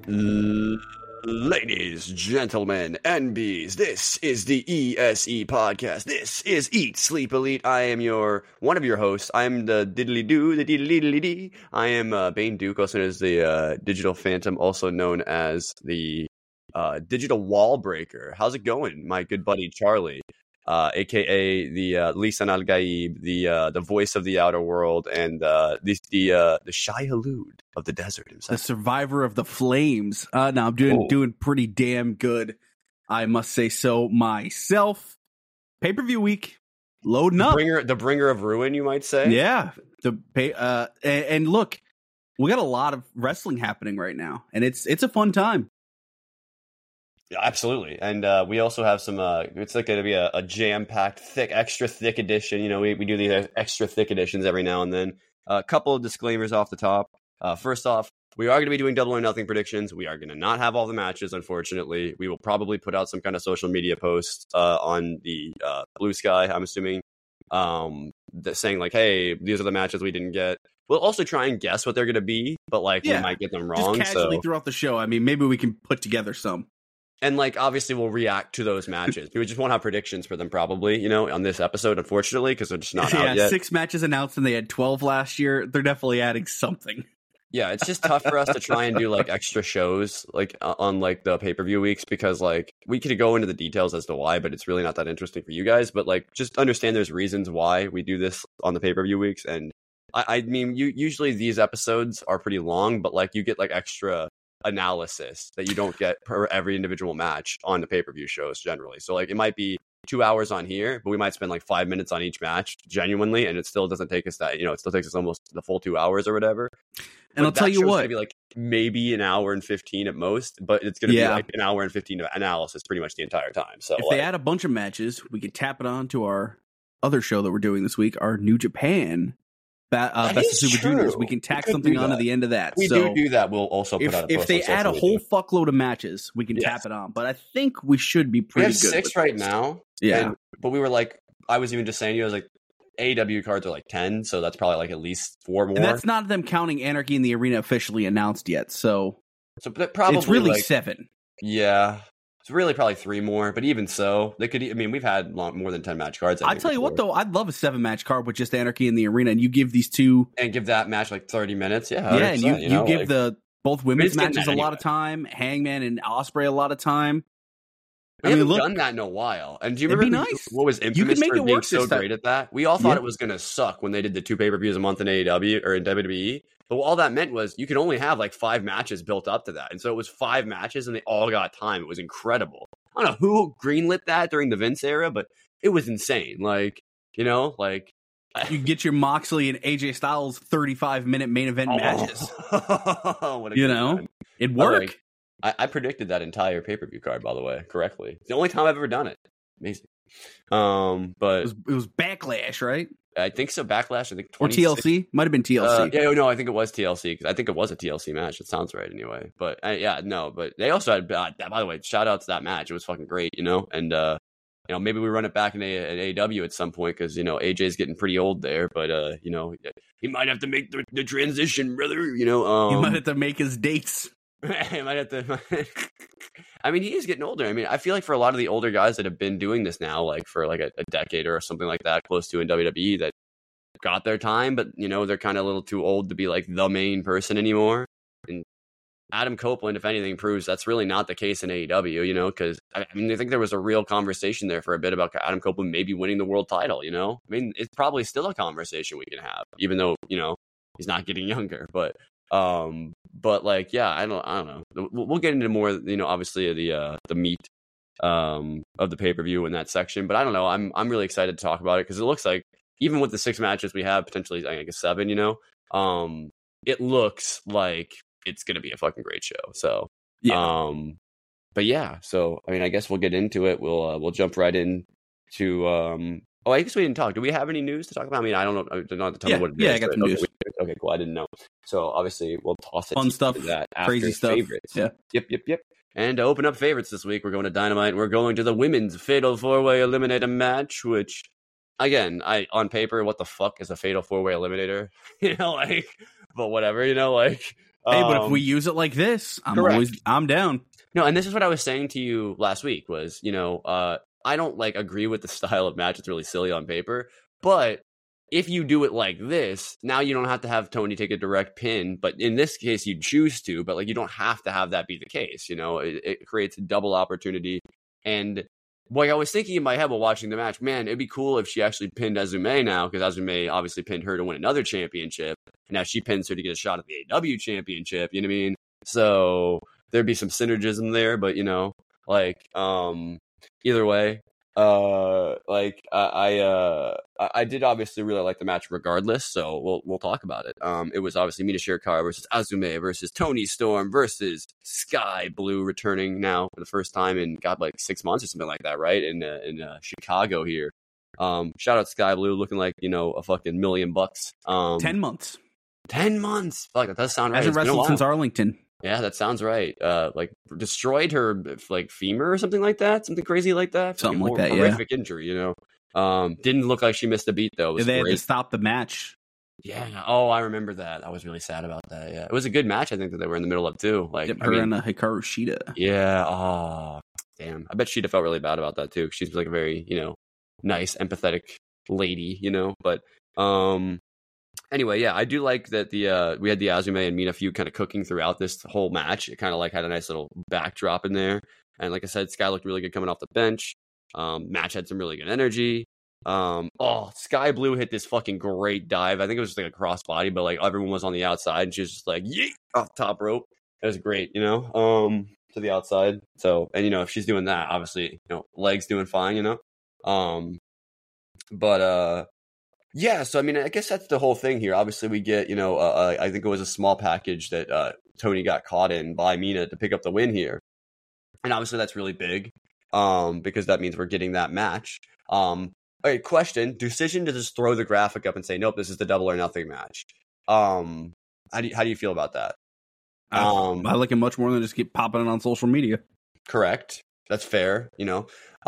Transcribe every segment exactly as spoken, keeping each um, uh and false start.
L- Ladies, gentlemen, N Bs, this is the E S E podcast. This is Eat Sleep Elite. I am your one of your hosts. I'm the diddly doo, the diddly diddly dee. I am uh, Bane Duke, also known as the uh, Digital Phantom, also known as the uh, Digital Wall Breaker. How's it going, my good buddy Charlie? Uh, A K A the uh, Lisan Al Gaib, the uh, the voice of the outer world, and uh, the the uh, the Shai Hulud of the desert himself. The survivor of the flames. Uh, no, I'm doing Oh. doing pretty damn good. I must say so myself. Pay per view week, loading The up. bringer, the bringer of ruin, you might say. Yeah, the pay. Uh, and, and look, we got a lot of wrestling happening right now, and it's it's a fun time. Yeah, absolutely. And uh, we also have some, uh, it's like going to be a, a jam-packed, thick, extra thick edition. You know, we, we do these extra thick editions every now and then. A uh, couple of disclaimers off the top. Uh, first off, we are going to be doing double or nothing predictions. We are going to not have all the matches, unfortunately. We will probably put out some kind of social media post uh, on the uh, Blue Sky, I'm assuming, um, that saying like, hey, these are the matches we didn't get. We'll also try and guess what they're going to be, but like Yeah, we might get them wrong. Just casually so. throughout the show. I mean, maybe we can put together some. And, like, obviously we'll react to those matches. We just won't have predictions for them probably, you know, on this episode, unfortunately, because they're just not yeah, out yet. Six matches announced, and they had twelve last year. They're definitely adding something. Yeah, it's just tough for us to try and do, like, extra shows, like, uh, on, like, the pay-per-view weeks, because, like, we could go into the details as to why, but it's really not that interesting for you guys. But, like, just understand there's reasons why we do this on the pay-per-view weeks. And, I, I mean, you usually these episodes are pretty long, but, like, you get, like, extra analysis that you don't get per every individual match on the pay-per-view shows generally. So like it might be two hours on here, but we might spend like five minutes on each match genuinely, and it still doesn't take us that, you know, it still takes us almost the full two hours or whatever. And But I'll tell that you show's what, gonna be like maybe an hour and fifteen at most, but it's gonna Yeah. be like an hour and fifteen of analysis pretty much the entire time. So if like, they add a bunch of matches, we could tap it on to our other show that we're doing this week, our New Japan ba- uh, That Best of is Super true. Juniors. We can We tack could something do on that. at the end of that. we so do do that, we'll also put if out a if post they on add a social whole media. fuckload of matches, we can Yes. tap it on. But I think we should be We pretty have good. six with right those. now. Yeah. And, but we were like, I was even just saying to you, I was like, A E W cards are like ten, so that's probably like at least four more. And that's not them counting Anarchy in the Arena officially announced yet. So so but probably it's really like, seven. yeah, it's really probably three more. But even so, they could. I mean, we've had long, more than ten match cards. I I think, tell you what, before. though, I'd love a seven match card with just Anarchy in the Arena, and you give these two, and give that match like thirty minutes. Yeah, yeah, one hundred and you, percent, you, know, give like- the both women's it's getting matches that a lot anyway. of time, Hangman and Osprey a lot of time. We I mean, haven't look, done that in a while. And do you It'd remember be who- nice. what was can infamous make for it being work so this time. great at that? We all thought Yeah. it was going to suck when they did the two pay-per-views a month in A E W or in W W E. But all that meant was you could only have like five matches built up to that. And so it was five matches and they all got time. It was incredible. I don't know who greenlit that during the Vince era, but it was insane. Like, you know, like... You can get your Moxley and A J Styles thirty-five minute main event matches. Oh, what a You good know, time. it'd By the work. way, I, I predicted that entire pay-per-view card, by the way, correctly. It's the only time I've ever done it. Amazing. Um, but It was, it was Backlash, right? I think so. Backlash, I think Or T L C? Might have been T L C. Uh, yeah, no, I think it was T L C because I think it was a T L C match. It sounds right anyway. But uh, yeah, no, but they also had. Uh, by the way, shout out to that match. It was fucking great, you know. And uh, you know, maybe we run it back in a, at A E W at some point because you know A J's getting pretty old there. But uh, you know, he might have to make the, the transition, brother. You know, um, He might have to make his dates. he might have to. I mean, he is getting older. I mean, I feel like for a lot of the older guys that have been doing this now, like for like a, a decade or something like that, close to in W W E, that got their time, but you know they're kind of a little too old to be like the main person anymore. And Adam Copeland, if anything, proves that's really not the case in A E W. You know, because I mean, I think there was a real conversation there for a bit about Adam Copeland maybe winning the world title. You know, I mean, it's probably still a conversation we can have, even though you know he's not getting younger, but. Um, but like, yeah, I don't, I don't know. We'll, we'll get into more, you know, obviously the, uh, the meat, um, of the pay-per-view in that section, but I don't know. I'm, I'm really excited to talk about it because it looks like even with the six matches we have, potentially, I guess seven, you know, um, it looks like it's going to be a fucking great show. So, Yeah. um, but yeah, so, I mean, I guess we'll get into it. We'll, uh, we'll jump right in to, um, oh, I guess we didn't talk. Do we have any news to talk about? I mean, I don't know. I don't have to tell Yeah, me what it is. yeah, I got but- some okay, news. we- Okay, cool. I didn't know. So obviously we'll toss it Fun to stuff, that after crazy stuff. favorites. Yeah. Yep, yep, yep. And to open up favorites this week, we're going to Dynamite. And we're going to the women's Fatal Four-Way Eliminator match, which, again, I on paper, what the fuck is a Fatal Four-Way Eliminator? You know, like, but whatever, you know, like, Hey, but if Um, we use it like this, I'm correct. always I'm down. No, and this is what I was saying to you last week was, you know, uh, I don't like agree with the style of match. It's really silly on paper, but if you do it like this, now you don't have to have Tony take a direct pin, but in this case you choose to, but like you don't have to have that be the case, you know, it, it creates a double opportunity. And like I was thinking in my head while watching the match, man, it'd be cool if she actually pinned Azumi now, because Azumi obviously pinned her to win another championship, and now she pins her to get a shot at the A E W championship, you know what I mean? So there'd be some synergism there, but you know, like um either way, uh like I I uh I did obviously really like the match regardless, so we'll we'll talk about it. Um it was obviously Mina Shirakawa versus Azumi versus Toni Storm versus Sky Blue, returning now for the first time in God like six months or something like that, right? In uh, in uh, Chicago here. Um shout out Sky Blue, looking like, you know, a fucking million bucks. Um Ten months. ten months. Fuck, that does sound right. Hasn't It's been a wrestled while. since Arlington. Yeah, that sounds right. Uh, like destroyed her like femur or something like that, something crazy like that. Something Fucking like that, hor- yeah. Horrific injury, you know. Um, didn't look like she missed a beat though. It was They had great. to stop the match. Yeah. Oh, I remember that. I was really sad about that. Yeah, it was a good match. I think that they were in the middle of too. Like, Yep, I her mean, and uh, Hikaru Shida. yeah. Oh, damn. I bet Sheeta felt really bad about that too. She's like a very, you know, nice, empathetic lady, you know. But um, anyway, yeah, I do like that the uh, we had the Azumi and Mina feud kind of cooking throughout this whole match. It kind of like had a nice little backdrop in there, and like I said, Sky looked really good coming off the bench. Um, match had some really good energy. Um, oh, Sky Blue hit this fucking great dive. I think it was just like a crossbody, but like everyone was on the outside, and she was just like yeet off top rope. It was great, you know, um, to the outside. So, and you know, if she's doing that, obviously, you know, legs doing fine, you know. Um, but uh. Yeah, so I mean, I guess that's the whole thing here. Obviously, we get, you know, uh, I think it was a small package that uh, Tony got caught in by Mina to pick up the win here, and obviously that's really big, um, because that means we're getting that match. Um, okay, question: decision to just throw the graphic up and say, nope, this is the double or nothing match. Um, how do you, how do you feel about that? Um, I like it much more than just keep popping it on social media. Correct. That's fair. You know,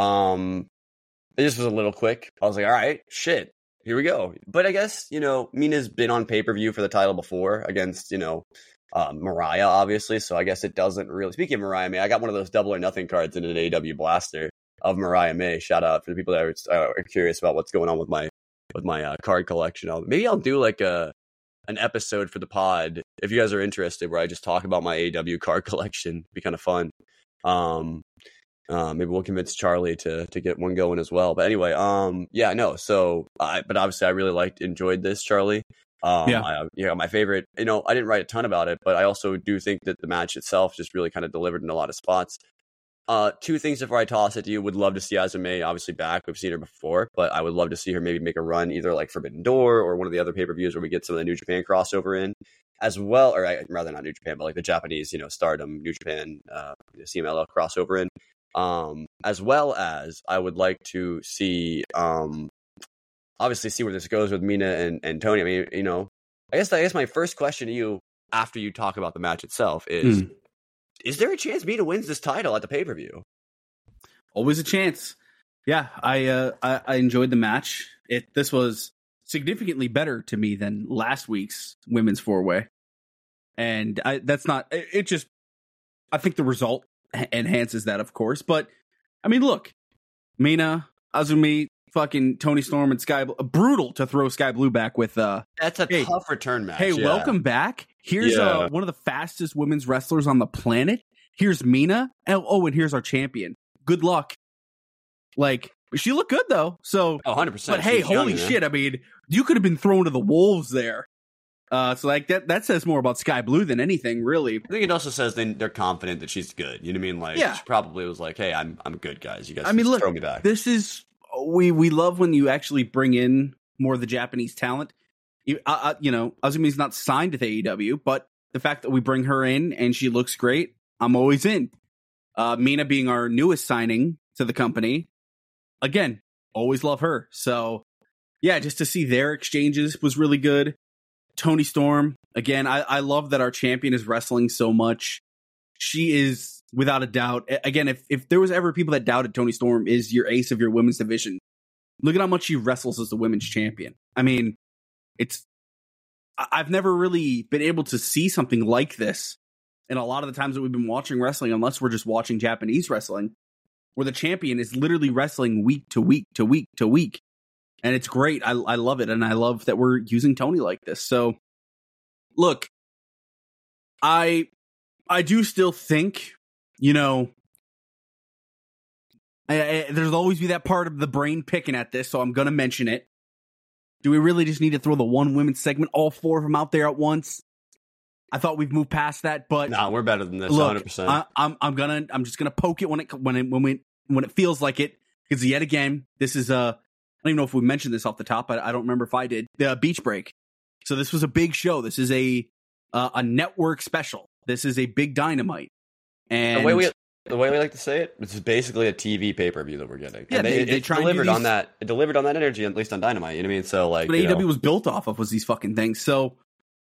um, it just was a little quick. I was like, all right, shit. Here we go. But I guess, you know, Mina's been on pay-per-view for the title before against, you know, uh, Mariah, obviously. So I guess it doesn't really... Speaking of Mariah May, I got one of those double or nothing cards in an A E W blaster of Mariah May. Shout out for the people that are, uh, are curious about what's going on with my with my uh, card collection. I'll, maybe I'll do like a an episode for the pod if you guys are interested where I just talk about my A E W card collection. It'd be kind of fun. Um... Uh, maybe we'll convince Charlie to to get one going as well. But anyway, um, yeah, no. So, I but obviously, I really liked, enjoyed this, Charlie. Um, Yeah. I, yeah, my favorite. You know, I didn't write a ton about it, but I also do think that the match itself just really kind of delivered in a lot of spots. Uh, two things before I toss it to you. Would love to see Azumi obviously back. We've seen her before, but I would love to see her maybe make a run either like Forbidden Door or one of the other pay per views where we get some of the New Japan crossover in as well, or I, rather not New Japan, but like the Japanese, you know, Stardom, New Japan, uh, C M L L crossover in. Um, as well as I would like to see, um, obviously see where this goes with Mina and, and Tony. I mean, you know, I guess I guess my first question to you after you talk about the match itself is: Hmm. is there a chance Mina wins this title at the pay per view? Always a chance. Yeah, I, uh, I I enjoyed the match. It this was significantly better to me than last week's women's four way, and I that's not it, it. Just I think the result enhances that, of course. But I mean, look, Mina, Azumi, fucking Toni Storm, and Sky Blue, brutal to throw Sky Blue back with. Uh, That's a hey, tough return match. hey, yeah. welcome back. Here's Yeah. uh, one of the fastest women's wrestlers on the planet. Here's Mina. Oh, oh, and here's our champion. Good luck. Like, she looked good though. So, Oh, one hundred percent. but hey, She's young, holy man. shit! I mean, you could have been thrown to the wolves there. Uh, so like that that says more about Sky Blue than anything, really. I think it also says they, they're confident that she's good. You know what I mean? Like, Yeah. she probably was like, "Hey, I'm I'm good, guys. You guys I mean, just look, throw me back." This is we we love when you actually bring in more of the Japanese talent. You, uh, uh, you know, Azumi's not signed to the A E W, but the fact that we bring her in and she looks great, I'm always in. Uh, Mina being our newest signing to the company, again, always love her. So, yeah, just to see their exchanges was really good. Toni Storm, again, I, I love that our champion is wrestling so much. She is, without a doubt, a- again, if, if there was ever people that doubted Toni Storm is your ace of your women's division, look at how much she wrestles as the women's champion. I mean, it's I've never really been able to see something like this. And a lot of the times that we've been watching wrestling, unless we're just watching Japanese wrestling, where the champion is literally wrestling week to week to week to week. And it's great. I, I love it. And I love that we're using Toni like this. So, look, I I do still think, you know, I, I, there's always be that part of the brain picking at this, so I'm going to mention it. Do we really just need to throw the one women's segment, all four of them out there at once? I thought we've moved past that, but no, nah, we're better than this. Look, one hundred percent. I, I'm I'm gonna I'm just gonna poke it when it when it when we when it feels like it, because yet again, this is a I don't even know if we mentioned this off the top. I, I don't remember if I did. The uh, Beach Break. So this was a big show. This is a uh, a network special. This is a big Dynamite. And the way we the way we like to say it, it's basically a T V pay per view that we're getting. Yeah, and they, they, they it try delivered and do these, on that. It delivered on that energy, at least on Dynamite. You know what I mean? So like, what you A E W know. was built off of was these fucking things. So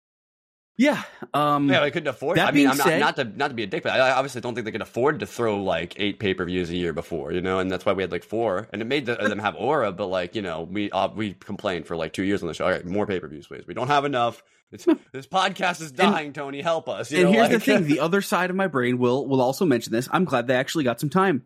yeah, um, yeah, they couldn't afford. That I mean, being I'm not said, not to not to be a dick, but I obviously don't think they could afford to throw like eight pay per views a year before, you know, and that's why we had like four, and it made the, them have aura. But like, you know, we uh, we complained for like two years on the show. All right, more pay per views, please. We don't have enough. It's, this podcast is dying, and, Tony. Help us. You and know, here's like, the thing: the other side of my brain will will also mention this. I'm glad they actually got some time.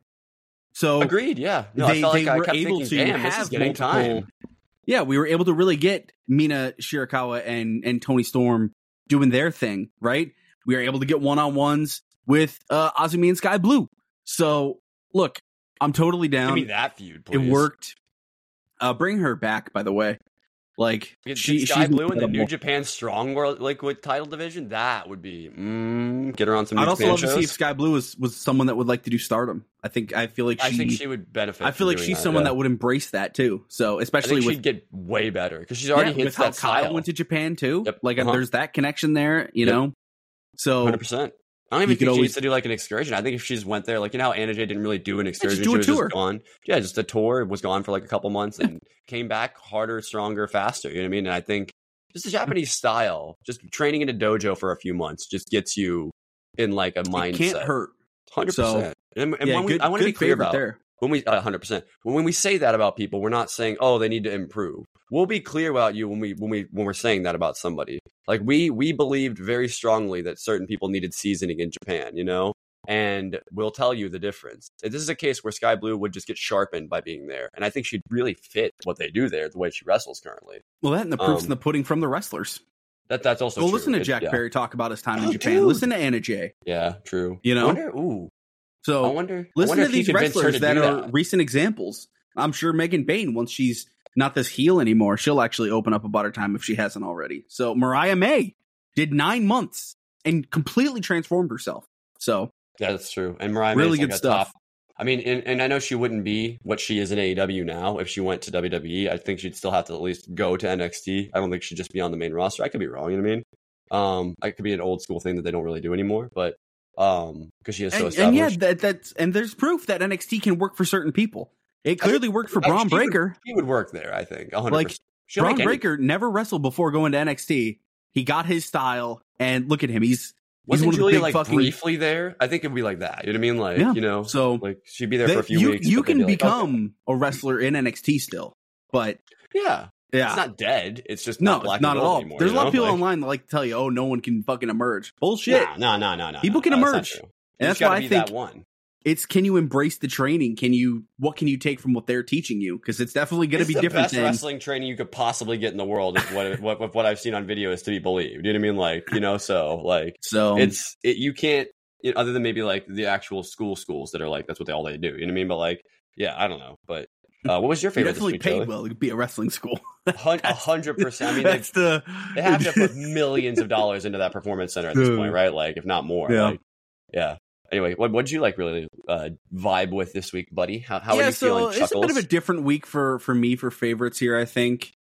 So agreed. Yeah, no, they, I felt they like were I kept able thinking, to damn, have this is getting multiple, time. Yeah, we were able to really get Mina Shirakawa and and Toni Storm doing their thing, right? We were able to get one-on-ones with uh, Azumi and Sky Blue. So, look, I'm totally down. Give me that feud, please. It worked. Uh, bring her back, by the way. Like, Get, she, get Sky she's Blue in the incredible. New Japan Strong World Liquid title division. That would be mm, get her on some. New I'd also Japan love shows. to see if Sky Blue was, was someone that would like to do Stardom. I think I feel like she. I think she would benefit. I feel like from she's doing someone that, that yeah. would embrace that too. So I especially think with she'd get way better because she's already yeah, hits with how that Kyle style. went to Japan too. Yep. Like Uh-huh. there's that connection there, you Yep. know. So one hundred percent. I don't You even could think she always- needs to do like an excursion. I think if she just went there, like you know how Anna Jay didn't really do an excursion, do a she was tour. just gone. Yeah, just a tour. Was gone for like a couple months and came back harder, stronger, faster. You know what I mean? And I think just the Japanese style, just training in a dojo for a few months, just gets you in like a mindset. it can't hurt. Hundred So, percent. And, and yeah, when we, good, I want to good be clear favorite about there. when we one hundred percent when we say that about people, we're not saying oh they need to improve. We'll be clear about you when we when we when we're saying that about somebody. Like we we believed very strongly that certain people needed seasoning in Japan, you know, and we'll tell you the difference. This is a case where Sky Blue would just get sharpened by being there, and I think she'd really fit what they do there, the way she wrestles currently. Well, that and the proof's Um, in the pudding from the wrestlers. That that's also Go true. listen to It- Jack yeah. Perry talk about his time Oh, in Japan. dude. Listen to Anna Jay. Yeah, true. You know? I wonder, ooh, So I wonder. I listen wonder to if he these convinced her wrestlers to that do are that. recent examples. I'm sure Megan Bain, once she's not this heel anymore, she'll actually open up about her time if she hasn't already. So Mariah May did nine months and completely transformed herself. So Yeah, that's true. And Mariah Really May's like good a stuff. top- I mean, and, and I know she wouldn't be what she is in A E W now if she went to W W E. I think she'd still have to at least go to N X T. I don't think she'd just be on the main roster. I could be wrong. You know what I mean? Um, it could be an old school thing that they don't really do anymore, but um, because she is so and, and yeah, established. that that's and there's proof that N X T can work for certain people. It clearly worked for I- Braun she would- Breaker. He would work there, I think. one hundred Like, percent. She'll Braun make any- Breaker never wrestled before going to N X T. He got his style, and look at him. He's Wasn't one of the Julia big like fucking- briefly there? I think it'd be like that. You know what I mean? Like, Yeah. you know, so like she'd be there they- for a few you weeks. you but they'd can be like, become a wrestler in N X T still, but okay. yeah, yeah, it's not dead. It's just no, not black it's not and at gold all. anymore, There's you a lot know? of people Like, online that like to tell you, "Oh, no one can fucking emerge." Bullshit. No, no, no, no. People no, can no, that's not emerge. true. And You that's just gotta why I be think that one. It's can you embrace the training? Can you what can you take from what they're teaching you? Because it's definitely going to It's be the different best than wrestling training you could possibly get in the world. If what, what what what I've seen on video is to be believed. You know what I mean? Like, you know, so like so. it's it, you can't you know, other than maybe like the actual school schools that are like that's what they all they do. You know what I mean? But like, yeah, I don't know. But uh, what was your You're favorite? definitely this week, paid Joey? well to be a wrestling school. Hun- A hundred percent. I mean, they, That's the they have to put millions of dollars into that performance center at this Dude. point, right? Like, if not more. Yeah. Like, yeah. Anyway, what what'd you like really uh, vibe with this week, buddy? How how yeah, are you so feeling? it's Chuckles? a bit of a different week for for me for favorites here. I think.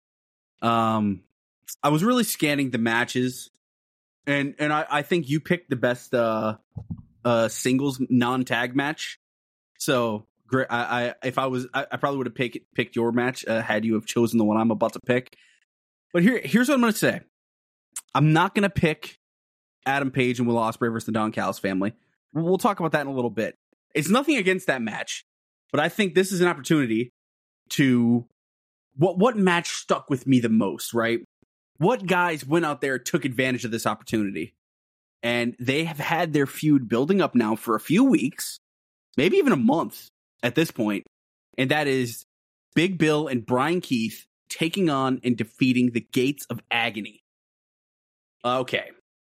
Um, I was really scanning the matches, and and I, I think you picked the best uh uh singles non tag match. So great. I, I if I was I, I probably would have picked picked your match uh, had you have chosen the one I'm about to pick. But here here's what I'm going to say. I'm not going to pick Adam Page and Will Ospreay versus the Don Callis family. We'll talk about that in a little bit. It's nothing against that match, but I think this is an opportunity to what what match stuck with me the most, right? what guys went out there, took advantage of this opportunity? And they have had their feud building up now for a few weeks, maybe even a month at this point. And that is Big Bill and Brian Keith taking on and defeating the Gates of Agony. Okay.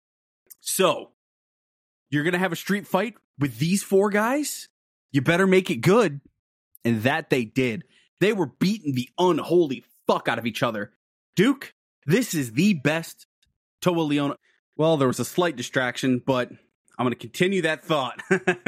So, you're going to have a street fight with these four guys? You better make it good. And that they did. They were beating the unholy fuck out of each other. Duke, this is the best Toa Liona. Well, there was a slight distraction, but I'm going to continue that thought.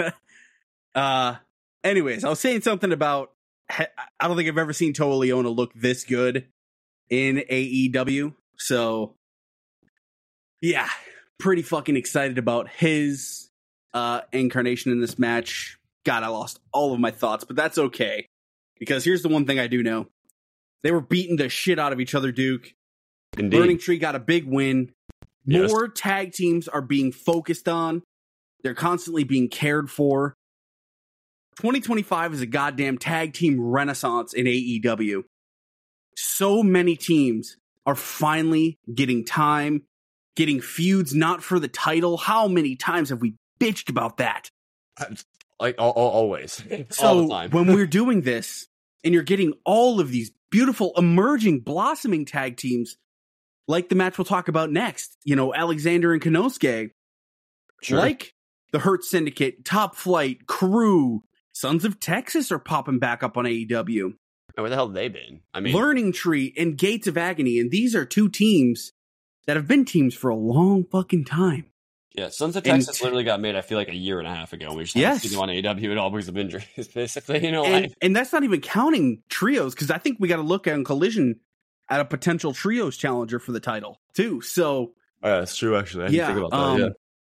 uh, anyways, I was saying something about, I don't think I've ever seen Toa Liona look this good in A E W. So, yeah, pretty fucking excited about his uh, incarnation in this match. God, I lost all of my thoughts, but that's okay. Because here's the one thing I do know. They were beating the shit out of each other, Duke. Indeed. Burning Tree got a big win. Yes. More tag teams are being focused on. They're constantly being cared for. twenty twenty-five is a goddamn tag team renaissance in A E W. So many teams are finally getting time, getting feuds not for the title. How many times have we bitched about that? Like all, all, always. So all the time. when we're doing this, and you're getting all of these beautiful, emerging, blossoming tag teams, like the match we'll talk about next, you know, Alexander and Konosuke, Sure. like the Hurt Syndicate, Top Flight, Crew, Sons of Texas are popping back up on A E W. Where the hell have they been? I mean, Learning Tree and Gates of Agony, and these are two teams that have been teams for a long fucking time. yeah, Sons of and- Texas literally got made, I feel like, a year and a half ago. We just Yes. haven't seen them on A E W at all because of injuries, basically. You know, And, like, and that's not even counting trios, because I think we got to look at Collision at a potential trios challenger for the title too. So oh, yeah, that's true, actually. I didn't yeah, think about that, um, yeah.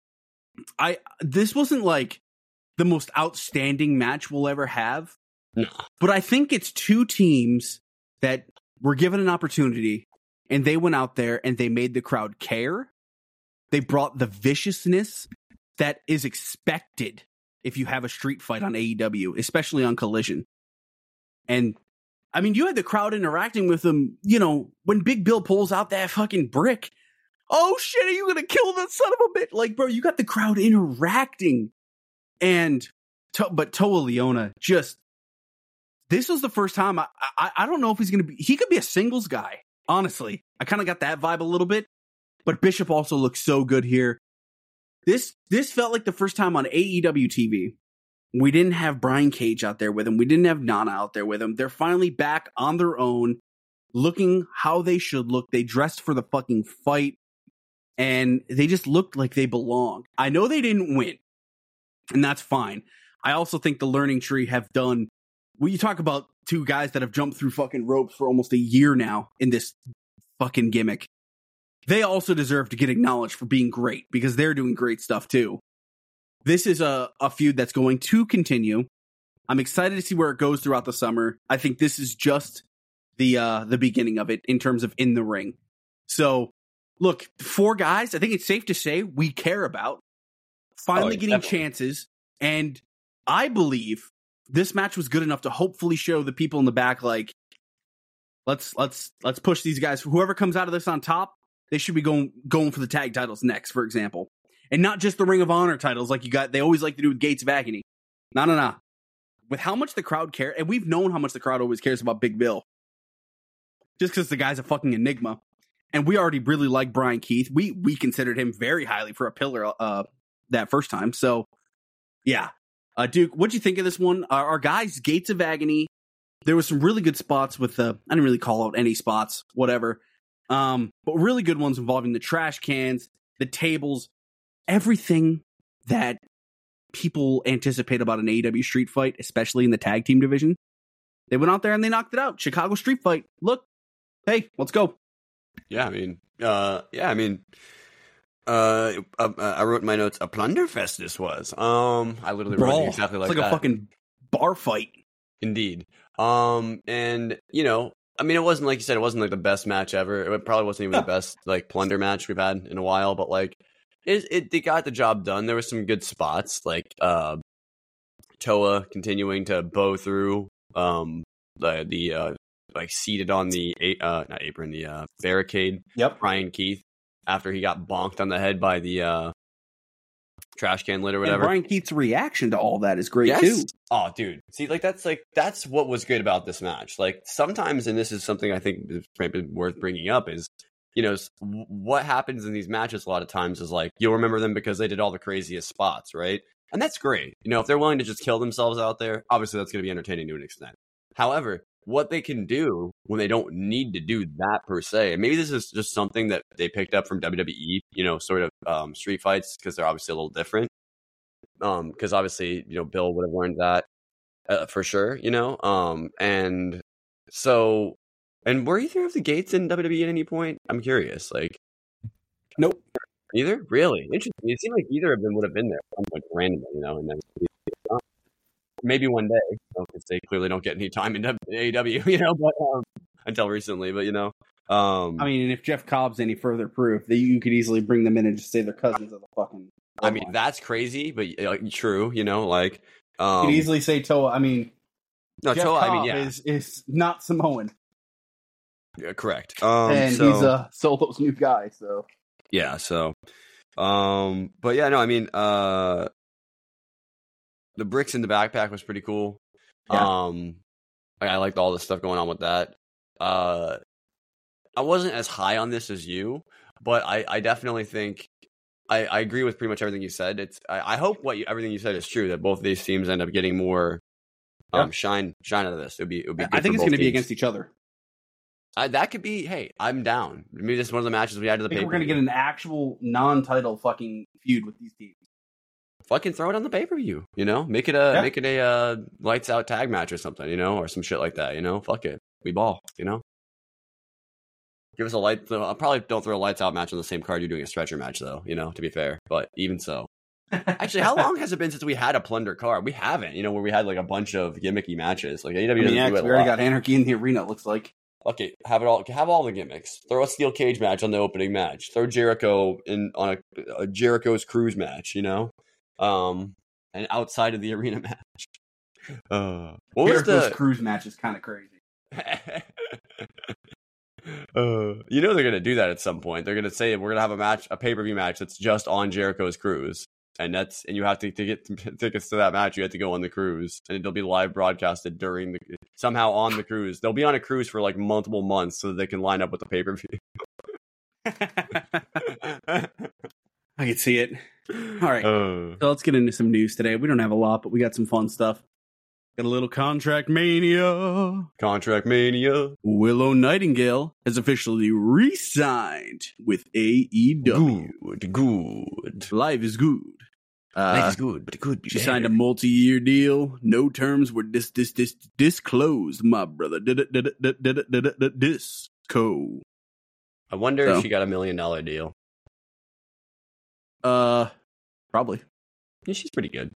I this wasn't like the most outstanding match we'll ever have, No. but I think it's two teams that were given an opportunity, and they went out there and they made the crowd care. They brought the viciousness that is expected if you have a street fight on A E W, especially on Collision. And I mean, you had the crowd interacting with them, you know, when Big Bill pulls out that fucking brick. Oh shit, are you gonna kill the son of a bitch? Like, bro, you got the crowd interacting. And, to, but Toa Liona just, this was the first time, I, I, I don't know if he's gonna be, he could be a singles guy, honestly. I kind of got that vibe a little bit, but Bishop also looks so good here. This, this felt like the first time on A E W T V. We didn't have Brian Cage out there with him. We didn't have Nana out there with him. They're finally back on their own, looking how they should look. They dressed for the fucking fight, and they just looked like they belong. I know they didn't win, and that's fine. I also think the Learning Tree have done, when you talk about two guys that have jumped through fucking ropes for almost a year now in this fucking gimmick, they also deserve to get acknowledged for being great, because they're doing great stuff too. This is a, a feud that's going to continue. I'm excited to see where it goes throughout the summer. I think this is just the uh, the beginning of it in terms of in the ring. So, look, four guys, I think it's safe to say we care about. Finally Oh, getting definitely. chances. And I believe this match was good enough to hopefully show the people in the back, like, let's let's let's push these guys. Whoever comes out of this on top, they should be going going for the tag titles next, for example. And not just the Ring of Honor titles like you got, they always like to do with Gates of Agony. No, no, no. With how much the crowd care, and we've known how much the crowd always cares about Big Bill. Just because the guy's a fucking enigma. And we already really like Brian Keith. We we considered him very highly for a pillar uh, that first time. So, yeah. Uh, Duke, what'd you think of this one? Our, our guys, Gates of Agony. There was some really good spots with the, I didn't really call out any spots, whatever. Um, but really good ones involving the trash cans, the tables, everything that people anticipate about an A E W street fight, especially in the tag team division. They went out there and they knocked it out. Chicago street fight. Look, hey, let's go. Yeah, I mean, uh, yeah, I mean, uh, uh, I wrote in my notes, a plunder fest this was. Um, I literally wrote Brawl. it exactly like it's like that. a fucking bar fight. Indeed. Um, and, you know, I mean, it wasn't, like you said, it wasn't, like, the best match ever. It probably wasn't even the best, like, plunder match we've had in a while, but, like, it, it, it got the job done. There were some good spots, like, uh, Toa continuing to bow through, um, the, the, uh, like seated on the uh not apron, the uh, barricade. Yep. Brian Keith after he got bonked on the head by the uh, trash can lid or whatever. And Brian Keith's reaction to all that is great yes. too. Oh, dude. See, like that's like that's what was great about this match. Like sometimes, and this is something I think is maybe worth bringing up, is you know what happens in these matches a lot of times is like you'll remember them because they did all the craziest spots, right? And that's great. You know, if they're willing to just kill themselves out there, obviously that's going to be entertaining to an extent. However, what they can do when they don't need to do that per se, and maybe this is just something that they picked up from W W E, you know, sort of um, street fights, because they're obviously a little different. Um, because obviously, you know, Bill would have learned that uh, for sure, you know. Um, and so, and were either of the Gates in W W E at any point? I'm curious. Like, nope. Either? Really? Interesting. It seemed like either of them would have been there at some point randomly, you know, and then maybe one day, you know, because they clearly don't get any time in A E W, you know, but um, until recently, but you know. Um, I mean, if Jeff Cobb's any further proof, that you could easily bring them in and just say they're cousins of the fucking. I mean, line. That's crazy, but uh, true, you know, like. Um, you could easily say Toa. I mean, no, Jeff Toa, Cobb I mean, yeah. is, is not Samoan. Yeah, correct. Um, and so, he's a Solo's new guy, so. Yeah, so. Um, but yeah, no, I mean, uh, the bricks in the backpack was pretty cool. Yeah. Um, I, I liked all the stuff going on with that. Uh, I wasn't as high on this as you, but I, I definitely think I, I agree with pretty much everything you said. It's I, I hope what you, everything you said is true, that both of these teams end up getting more um yeah. shine shine out of this. It would be it would be. Good I think for it's going to be teams. against each other. Uh, that could be. Hey, I'm down. Maybe this is one of the matches we had to the. I think pay-per-view. we're going to get an actual non-title fucking feud with these teams. Fucking throw it on the pay per view. You know, make it a yeah. make it a uh, lights out tag match or something. You know, or some shit like that. You know, fuck it, we ball. You know, give us a light. I probably don't throw a lights out match on the same card you're doing a stretcher match though. You know, to be fair, but even so. Actually, how long has it been since we had a plunder card? We haven't. You know, where we had like a bunch of gimmicky matches. Like A E W I mean, doesn't yeah, do it we a already lot. got Anarchy in the arena. It looks like. Okay, have it all. Have all the gimmicks. Throw a steel cage match on the opening match. Throw Jericho in on a, a Jericho's cruise match. You know, um, and outside of the arena match. Uh, what Jericho's was the cruise match is kind of crazy. uh, you know they're gonna do that at some point. They're gonna say we're gonna have a match, a pay per view match that's just on Jericho's cruise, and that's and you have to, to get tickets to that match. You have to go on the cruise, and it'll be live broadcasted during the somehow on the cruise. They'll be on a cruise for like multiple months so that they can line up with the pay per view. I can see it. All right, Uh, so let's get into some news today. We don't have a lot, but we got some fun stuff. Got a little contract mania. Contract mania. Willow Nightingale has officially re-signed with A E W. Good, good. Life is good. Uh, Life is good, but it could be She better. signed a multi-year deal. No terms were dis dis dis disclosed. My brother did it did it did it did it did it did it disco. I wonder So. if she got a million dollar deal. Uh, probably. Yeah, she's pretty good.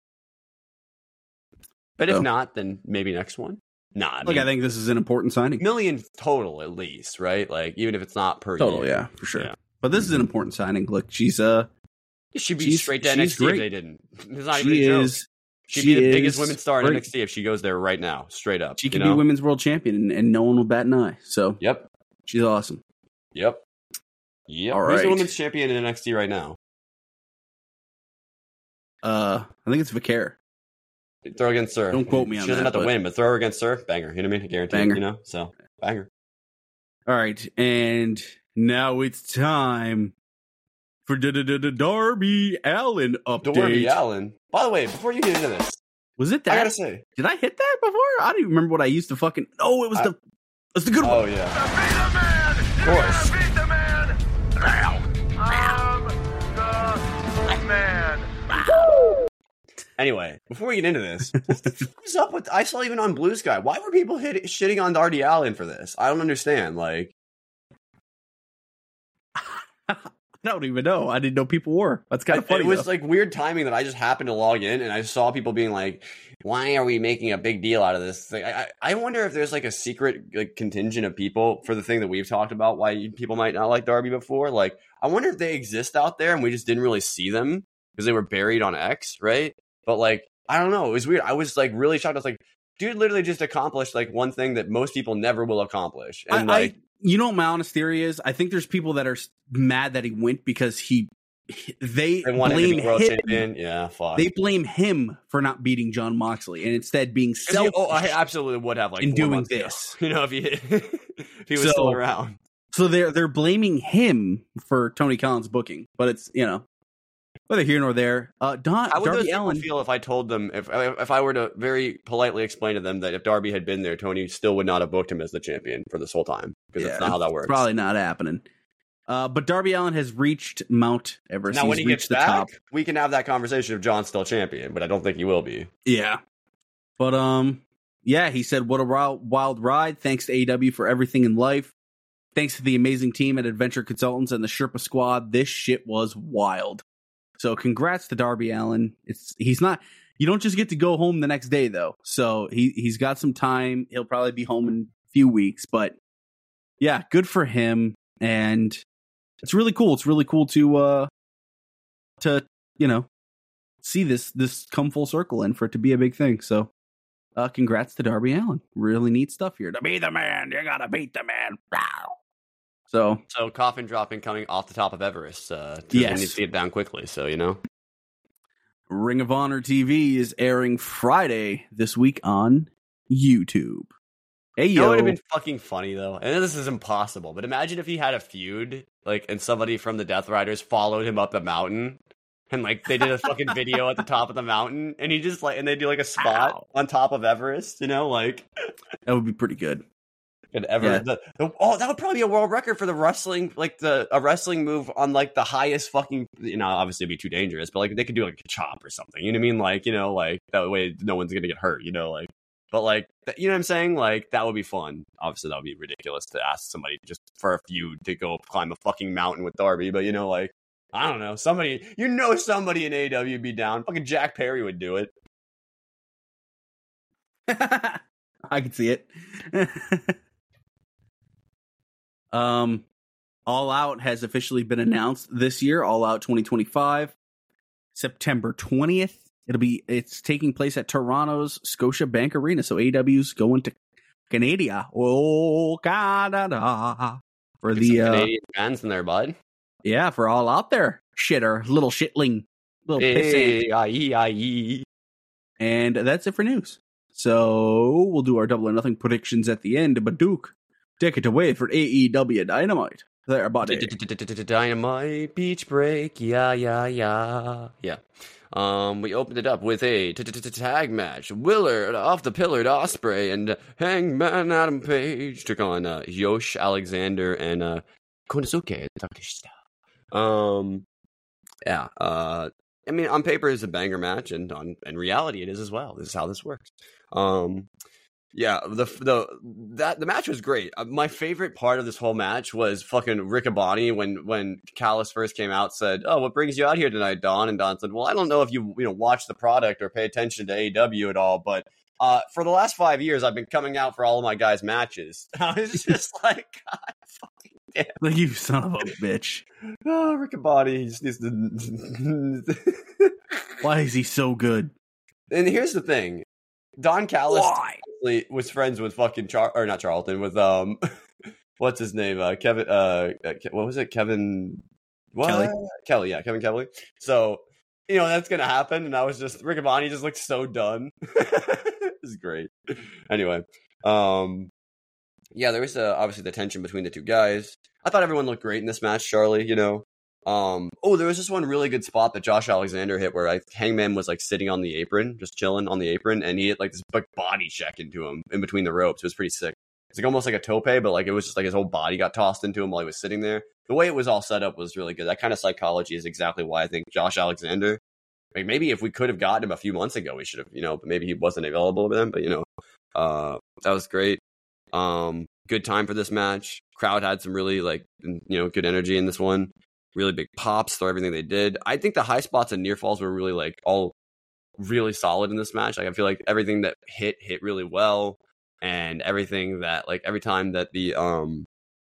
But if So. not, then maybe next one. Nah, I Look, mean, I think this is an important signing. million total at least, right? Like even if it's not per Total, year. yeah, for sure. Yeah. But this is an important signing. Look, she's uh, She'd be She's- straight to she's N X T great. if they didn't. It's not even she a joke. is. She'd she be the biggest is women's star in great. N X T if she goes there right now, straight up. She you could know? be women's world champion, and, and no one will bat an eye. So Yep. she's awesome. Yep. Yep. All Who's the right. women's champion in N X T right now? Uh, I think it's Vicaire. Throw her against her. Don't quote me on She doesn't that, have to but- win, but throw her against her. Banger. You know what I mean? I guarantee Banger. it, you know? So, banger. All right, and now it's time for the the- the- the Darby Allin update. Darby Allin. By the way, before you get into this, Was it I that? gotta say. Did I hit that before? I don't even remember what I used to fucking. Oh, it was I- the. It's the good Oh, one. yeah. Of course. Beat the man. I'm the man. Anyway, before we get into this, what the fuck is up with? I saw even on Blue Sky. Why were people hit, shitting on Darby Allin for this? I don't understand. Like, I don't even know. I didn't know people were. That's kind of it, funny. it was though. like weird timing that I just happened to log in and I saw people being like, "Why are we making a big deal out of this?" Like, I, I wonder if there's like a secret like contingent of people for the thing that we've talked about. Why people might not like Darby before. Like, I wonder if they exist out there and we just didn't really see them because they were buried on X, right? But like, I don't know. It was weird. I was like really shocked. I was like, dude literally just accomplished like one thing that most people never will accomplish. And I, like, I, you know what my honest theory is? I think there's people that are mad that he went because he, they, they wanted blame to be world him. champion. Yeah, fuck. They blame him for not beating John Moxley and instead being selfish. Oh, I absolutely would have like in four doing months ago. this. You know, if he if he was So- still around. So they're they're blaming him for Tony Khan's booking, but it's you know whether here nor there. Uh, Don, How would those Darby people Allin. feel if I told them if if I were to very politely explain to them that if Darby had been there, Tony still would not have booked him as the champion for this whole time because Yeah, that's not how that works. Probably not happening. Uh, but Darby Allin has reached Mount Everest. Now, He's when he reached gets the back, top. we can have that conversation if John's still champion, but I don't think he will be. Yeah, but um, yeah, he said, "What a wild, wild ride! Thanks to A E W for everything in life. Thanks to the amazing team at Adventure Consultants and the Sherpa Squad. This shit was wild." So, congrats to Darby Allin. It's he's not. You don't just get to go home the next day though. So he he's got some time. He'll probably be home in a few weeks, but yeah, good for him. And it's really cool. It's really cool to uh to you know see this this come full circle and for it to be a big thing. So uh congrats to Darby Allin. Really neat stuff here. To be the man, you gotta beat the man. Wow. So So coffin dropping coming off the top of Everest. Uh, to Yes. need to see it down quickly. So you know, Ring of Honor T V is airing Friday this week on YouTube. Hey you know, yo, it would have been fucking funny though. And this is impossible, but imagine if he had a feud, like, and somebody from the Death Riders followed him up the mountain, and like they did a fucking video at the top of the mountain, and he just like, and they do like a spot Ow. on top of Everest. You know, like. that would be pretty good. And ever Yeah. the, the, oh, that would probably be a world record for the wrestling, like the a wrestling move on like the highest fucking. You know, obviously it'd be too dangerous, but like they could do like a chop or something. You know what I mean? Like, you know, like that way no one's gonna get hurt. You know, like, but like th- you know what I'm saying? Like that would be fun. Obviously that would be ridiculous to ask somebody just for a feud to go climb a fucking mountain with Darby, but you know, like I don't know, somebody you know somebody in A E W would be down. Fucking Jack Perry would do it. I can see it. um, All Out has officially been announced this year. All Out twenty twenty-five, September twentieth. It'll be. It's taking place at Toronto's Scotiabank Arena. So A E W's going to Canada. Oh, Canada for Get the some uh, Canadian fans in there, bud. yeah for All Out there. Shitter, little shitling, little pissant. Hey, aye, aye. And that's it for news. So we'll do our double or nothing predictions at the end. But Duke, take it away for A E W Dynamite. There, buddy. Dynamite beach break, yeah, yeah, yeah, yeah. Um, we opened it up with a tag match. Willard off the pillared Osprey and Hangman Adam Page took on uh, Yosh Alexander and uh, Konosuke Takeshita. Um, yeah. Uh, I mean, on paper it's a banger match, and on in reality it is as well. This is how this works. Um, yeah, the the that the match was great. Uh, my favorite part of this whole match was fucking Riccaboni when when Callis first came out, said, "Oh, what brings you out here tonight, Don?" And Don said, "Well, I don't know if you you know watch the product or pay attention to A E W at all, but uh, for the last five years, I've been coming out for all of my guys' matches." I was just like, God, fucking damn, Like, you son of a bitch. oh, Riccaboni, he's, he's the. Why is he so good? And here's the thing, Don Callis Why? was friends with fucking Char or not Charlton with um what's his name uh Kevin uh what was it Kevin what? Kelly. Kelly yeah Kevin Kelly. So you know that's gonna happen, and I was just Riccaboni just looked so done. This is great. Anyway, um yeah, there was uh, obviously the tension between the two guys. I thought everyone looked great in this match, Charlie. You know. Um. Oh, there was this one really good spot that Josh Alexander hit where like Hangman was like sitting on the apron, just chilling on the apron, and he hit like this big body check into him in between the ropes. It was pretty sick. It's like almost like a tope, but like it was just like his whole body got tossed into him while he was sitting there. The way it was all set up was really good. That kind of psychology is exactly why I think Josh Alexander. Like maybe if we could have gotten him a few months ago, we should have. You know, but maybe he wasn't available then. But you know, uh, that was great. Um, good time for this match. Crowd had some really like you know good energy in this one. Really big pops for everything they did. I think the high spots and near falls were really like all really solid in this match. Like I feel like everything that hit hit really well, and everything that like every time that the um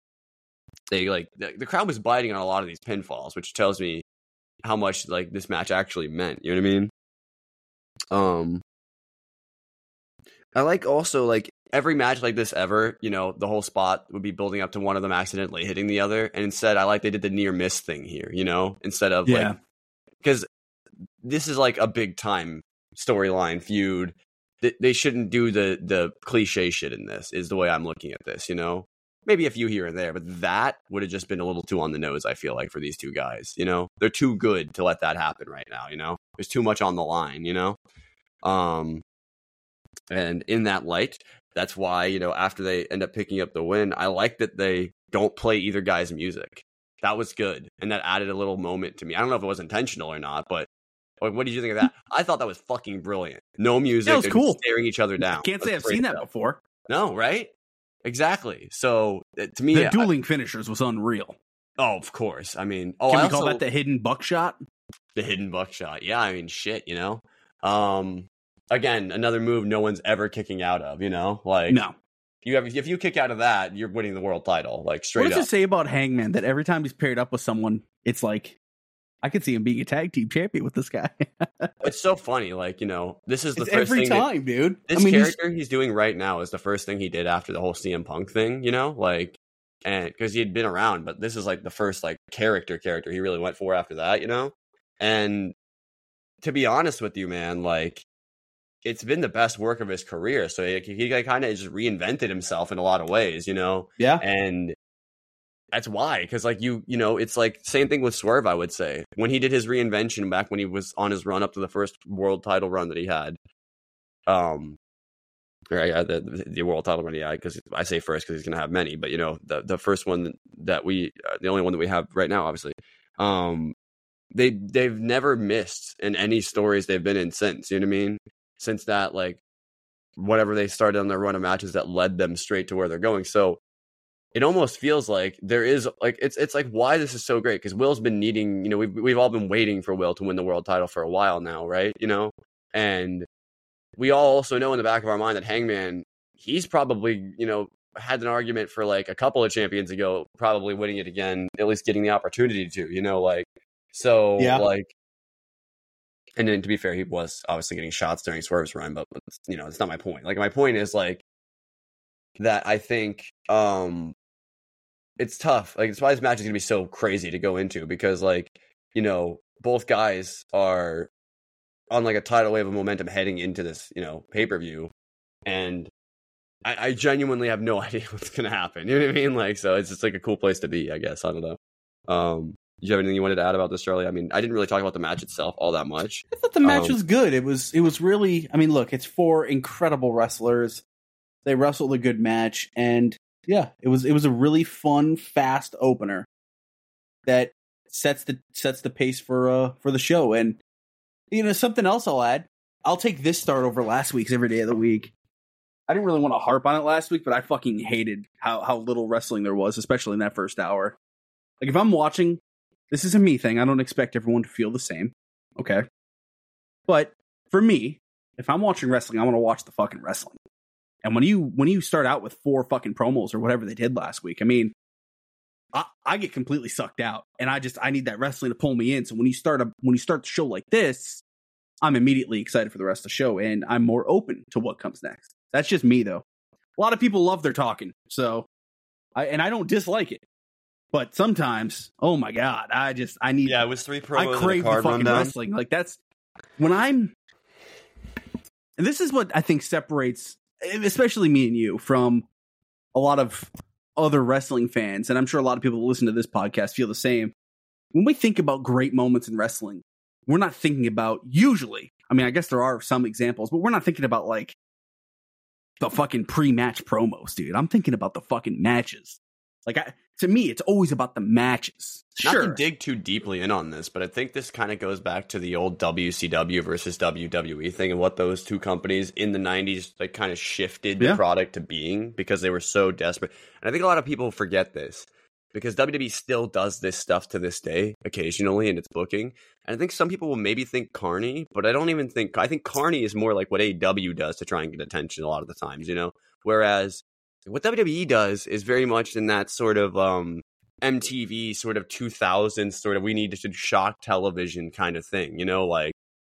they like the, the crowd was biting on a lot of these pinfalls, which tells me how much like this match actually meant. You know what I mean? Um. I like also like every match like this ever, you know, the whole spot would be building up to one of them accidentally hitting the other. And instead, I like they did the near miss thing here, you know, instead of Yeah. like, because this is like a big time storyline feud. Th- They shouldn't do the the cliche shit in this, is the way I'm looking at this, you know? Maybe a few here and there, but that would have just been a little too on the nose, I feel like, for these two guys, you know? They're too good to let that happen right now, you know? There's too much on the line, you know? Um, and in that light, that's why, you know, after they end up picking up the win, I like that they don't play either guy's music. That was good. And that added a little moment to me. I don't know if it was intentional or not, but like, what did you think of that? I thought that was fucking brilliant. No music. Yeah, it was they're cool. just staring each other down. I can't That's say I've great seen that stuff. before. No, right? Exactly. So uh, to me, The I- dueling finishers was unreal. oh, of course. I mean, oh, Can I we call also- that the hidden buckshot? the hidden buckshot. Yeah, I mean, shit, you know. Um, again, another move no one's ever kicking out of. You know, like No. you have if you kick out of that, you're winning the world title, like What straight does up. it say about Hangman that every time he's paired up with someone, it's like, I could see him being a tag team champion with this guy. It's so funny, like you know, this is the It's first every thing that- time, dude. this I mean, he's- character he's, doing right now is the first thing he did after the whole C M Punk thing, you know, like, and because he had been around, but this is like the first like character character he really went for after that, you know. And to be honest with you, man, like it's been the best work of his career. So he, he kind of just reinvented himself in a lot of ways, you know, yeah. and that's why, because like you, you know, it's like same thing with Swerve. I would say when he did his reinvention back when he was on his run up to the first world title run that he had, um, or yeah, the the world title run he had. Because I say first because he's gonna have many, but you know, the the first one that we, uh, the only one that we have right now, obviously, um, they they've never missed in any stories they've been in since. You know what I mean? Since that, like, whatever they started on their run of matches that led them straight to where they're going. So it almost feels like there is like it's it's like why this is so great, because Will's been needing, you know, we've we've all been waiting for Will to win the world title for a while now, right? You know, and we all also know in the back of our mind that Hangman, he's probably, you know, had an argument for like a couple of champions ago, probably winning it again, at least getting the opportunity to, you know, like so Yeah. like. And then to be fair, he was obviously getting shots during Swerve's run, but you know, it's not my point. Like my point is like that I think um it's tough. Like, it's why this match is gonna be so crazy to go into, because like, you know, both guys are on like a tidal wave of momentum heading into this, you know, pay-per-view. And I, I genuinely have no idea what's gonna happen. You know what I mean? Like, so it's just like a cool place to be, I guess. I don't know. Um do you have anything you wanted to add about this, Charlie? I mean, I didn't really talk about the match itself all that much. I thought the match Um, was good. It was it was really, I mean, look, it's four incredible wrestlers. They wrestled a good match, and yeah, it was it was a really fun, fast opener that sets the sets the pace for uh for the show. And you know, something else I'll add, I'll take this start over last week's every day of the week. I didn't really want to harp on it last week, but I fucking hated how how little wrestling there was, especially in that first hour. Like, if I'm watching, this is a me thing. I don't expect everyone to feel the same. Okay. But for me, if I'm watching wrestling, I want to watch the fucking wrestling. And when you when you start out with four fucking promos or whatever they did last week, I mean, I, I get completely sucked out, and I just I need that wrestling to pull me in. So when you start a when you start the show like this, I'm immediately excited for the rest of the show, and I'm more open to what comes next. That's just me, though. A lot of people love their talking, so I and I don't dislike it. But sometimes, oh my god, I just I need Yeah, it was three promos I and a crave the card fucking rundown. wrestling. Like, that's when I'm, and this is what I think separates, especially me and you, from a lot of other wrestling fans. And I'm sure a lot of people that listen to this podcast feel the same. When we think about great moments in wrestling, we're not thinking about usually. I mean, I guess there are some examples, but we're not thinking about like the fucking pre-match promos, dude. I'm thinking about the fucking matches. Like, I, to me, it's always about the matches. Not Sure. to dig too deeply in on this, but I think this kind of goes back to the old W C W versus W W E thing, and what those two companies in the nineties like kind of shifted the Yeah. product to being, because they were so desperate. And I think a lot of people forget this, because W W E still does this stuff to this day occasionally in its booking. And I think some people will maybe think Carney, but I don't even think I think Carney is more like what A E W does to try and get attention a lot of the times, you know. Whereas what W W E does is very much in that sort of um, M T V sort of two thousands sort of we need to shock television kind of thing, you know, like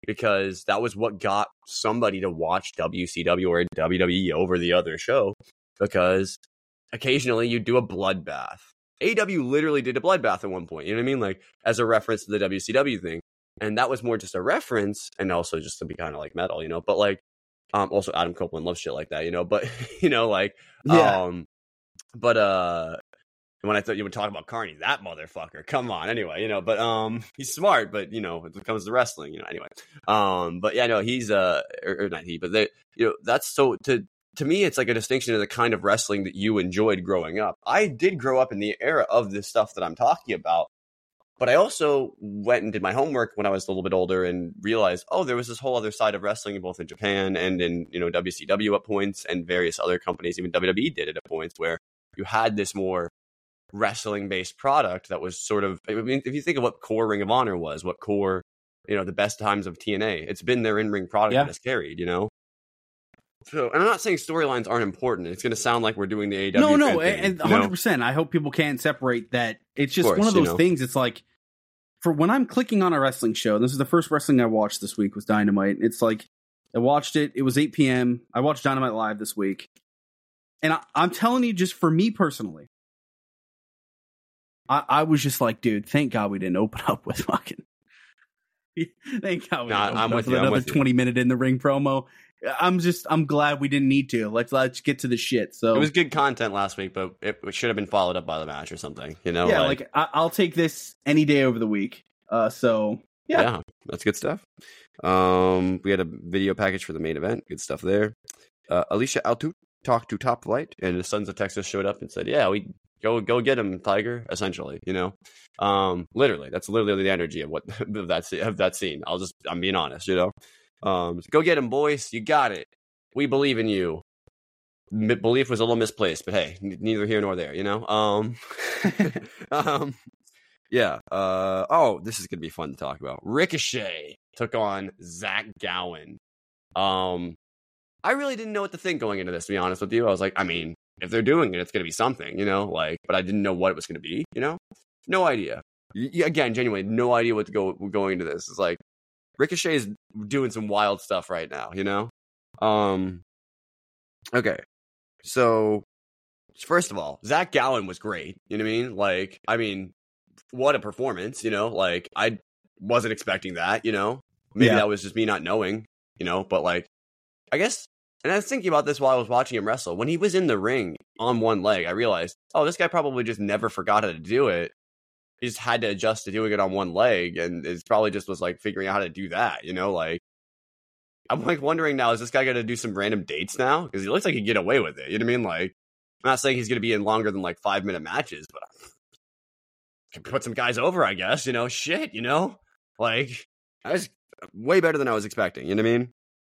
because that was what got somebody to watch W C W or W W E over the other show, because occasionally you do a bloodbath. A E W literally did a bloodbath at one point, you know what I mean? Like, as a reference to the W C W thing. And that was more just a reference, and also just to be kind of like metal, you know? But, like, um, also Adam Copeland loves shit like that, you know? But, you know, like, Yeah. um, but, uh, when I thought you would talk about Carney, that motherfucker, come on, anyway, you know? But, um, he's smart, but, you know, when it comes to wrestling, you know, anyway. Um, but yeah, no, he's, uh, or, or not he, but they, you know, that's so, to, to me, it's like a distinction of the kind of wrestling that you enjoyed growing up. I did grow up in the era of this stuff that I'm talking about, but I also went and did my homework when I was a little bit older and realized, oh, there was this whole other side of wrestling, both in Japan and in, you know, W C W at points, and various other companies, even W W E did it at points, where you had this more wrestling-based product that was sort of, I mean, if you think of what core Ring of Honor was, what core, you know, the best times of T N A, it's been their in-ring product Yeah. that has carried, you know? So, and I'm not saying storylines aren't important. It's going to sound like we're doing the A E W. No, no, thing, and you one know? hundred percent. I hope people can't separate that. It's just Of course, one of you those know. things. It's like, for when I'm clicking on a wrestling show, this is the first wrestling I watched this week was Dynamite. It's like, I watched it. It was eight p.m. I watched Dynamite live this week. And I, I'm telling you, just for me personally, I, I was just like, dude, thank God we didn't open up with fucking. Thank God we Nah, didn't open I'm up with with you, I'm another with you. twenty minute in the ring promo. I'm just, I'm glad we didn't need to. Let's let's get to the shit. So It was good content last week, but it, it should have been followed up by the match or something, you know? yeah, like, I, I'll take this any day over the week. Uh, so yeah. yeah, that's good stuff. Um, we had a video package for the main event. Good stuff there. Uh, Alicia Altut talked to Top Flight, and the Sons of Texas showed up and said, "Yeah, we go go get him, Tiger." Essentially, you know, um, literally, that's literally the energy of what of that se- of that scene. I'll just, I'm being honest, you know. Um, go get him, boys. You got it. We believe in you. M- belief was a little misplaced, but hey, n- neither here nor there, you know. Um, um. Yeah. Uh, oh, this is going to be fun to talk about. Ricochet took on Zach Gowen. Um, I really didn't know what to think going into this, to be honest with you. I was like, I mean, if they're doing it, it's going to be something, you know, like, but I didn't know what it was going to be, you know? No idea. Y- again, genuinely, no idea what to go going into this. It's like, Ricochet is doing some wild stuff right now, you know? Um, okay. So, first of all, Zach Gowen was great. You know what I mean? Like, I mean, what a performance, you know, like I wasn't expecting that, you know, maybe Yeah. that was just me not knowing, you know, but like, I guess, and I was thinking about this while I was watching him wrestle. When he was in the ring on one leg, I realized, oh, this guy probably just never forgot how to do it. He just had to adjust to doing it on one leg, and it's probably just was like figuring out how to do that, you know, like, I'm like wondering now, is this guy going to do some random dates now? Because he looks like he can get away with it, you know what I mean? Like, I'm not saying he's going to be in longer than like five minute matches, but can put some guys over, I guess, you know, shit, you know, like, that was way better than I was expecting, you know what I mean?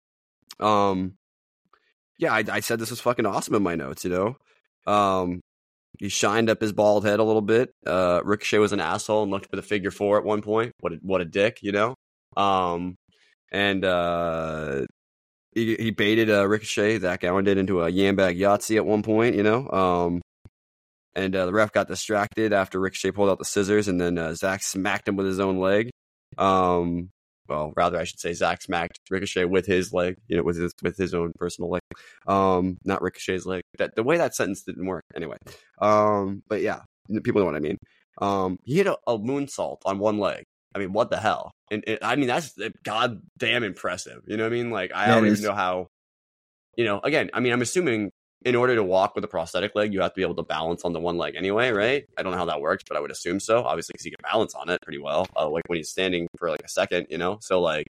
Um, yeah, I, I said this was fucking awesome in my notes, you know? Um, he shined up his bald head a little bit. Uh, Ricochet was an asshole and looked for the figure four at one point. What a, what a dick, you know? Um, and, uh, he, he baited, uh, Ricochet, Zach Gowen did, into a Yambag Yahtzee at one point, you know? Um, And uh, the ref got distracted after Ricochet pulled out the scissors, and then uh, Zach smacked him with his own leg. Um, well, rather, I should say Zach smacked Ricochet with his leg, you know, with his with his own personal leg, um, not Ricochet's leg. That the way that sentence didn't work, anyway. Um, but yeah, people know what I mean. Um, he hit a, a moonsault on one leg. I mean, what the hell? And it, I mean, that's goddamn impressive. You know what I mean? Like, I Yeah, it don't is. even know how. You know, again, I mean, I'm assuming, in order to walk with a prosthetic leg, you have to be able to balance on the one leg anyway, right? I don't know how that works, but I would assume so. Obviously, because he can balance on it pretty well, uh, like when he's standing for like a second, you know? So, like,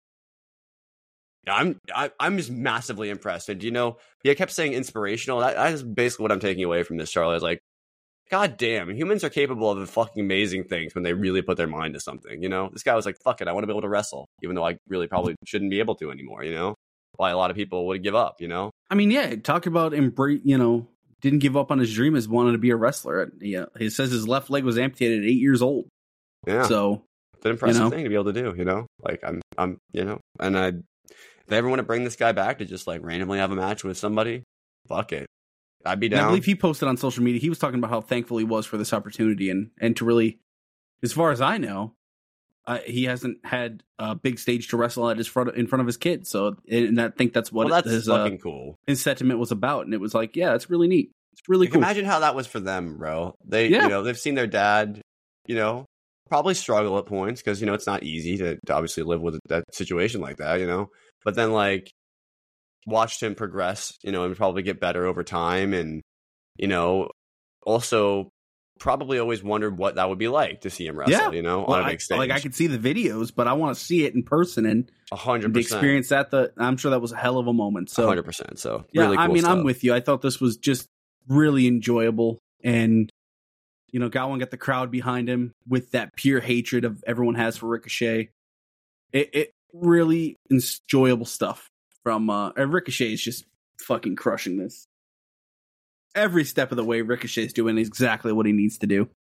I'm I, I'm just massively impressed. And, you know, he kept saying inspirational. That, that is basically what I'm taking away from this, Charlie. I was like, God damn, humans are capable of fucking amazing things when they really put their mind to something, you know? This guy was like, fuck it, I want to be able to wrestle, even though I really probably shouldn't be able to anymore, you know? Why a lot of people would give up, you know? I mean, yeah, talk about embrace, you know, didn't give up on his dream as wanting to be a wrestler. Yeah, he says his left leg was amputated at eight years old. Yeah. So It's an impressive you know? thing to be able to do, you know? Like, I'm, I'm, you know, and I, if they ever want to bring this guy back to just like randomly have a match with somebody, fuck it. I'd be and I down. believe he posted on social media. He was talking about how thankful he was for this opportunity, and and to really, as far as I know, uh, he hasn't had a big stage to wrestle at his front in front of his kids. So, and I think that's what well, that's his, fucking uh, cool. his sentiment was about. And it was like, yeah, it's really neat. It's really like, cool. Imagine how that was for them, bro. They, Yeah. you know, they've seen their dad, you know, probably struggle at points because, you know, it's not easy to, to obviously live with that situation like that, you know, but then like watched him progress, you know, and probably get better over time. And, you know, also probably always wondered what that would be like to see him wrestle, Yeah. you know, Well, on a I, big stage. like I could see the videos, but I want to see it in person and A hundred the percent. experience that the, I'm sure that was a hell of a moment. A So hundred percent. So yeah, really cool I mean, stuff. I'm with you. I thought this was just really enjoyable. And, you know, Godwin got the crowd behind him with that pure hatred of everyone has for Ricochet. It, it really enjoyable stuff from, uh, and Ricochet is just fucking crushing this. Every step of the way, Ricochet is doing exactly what he needs to do.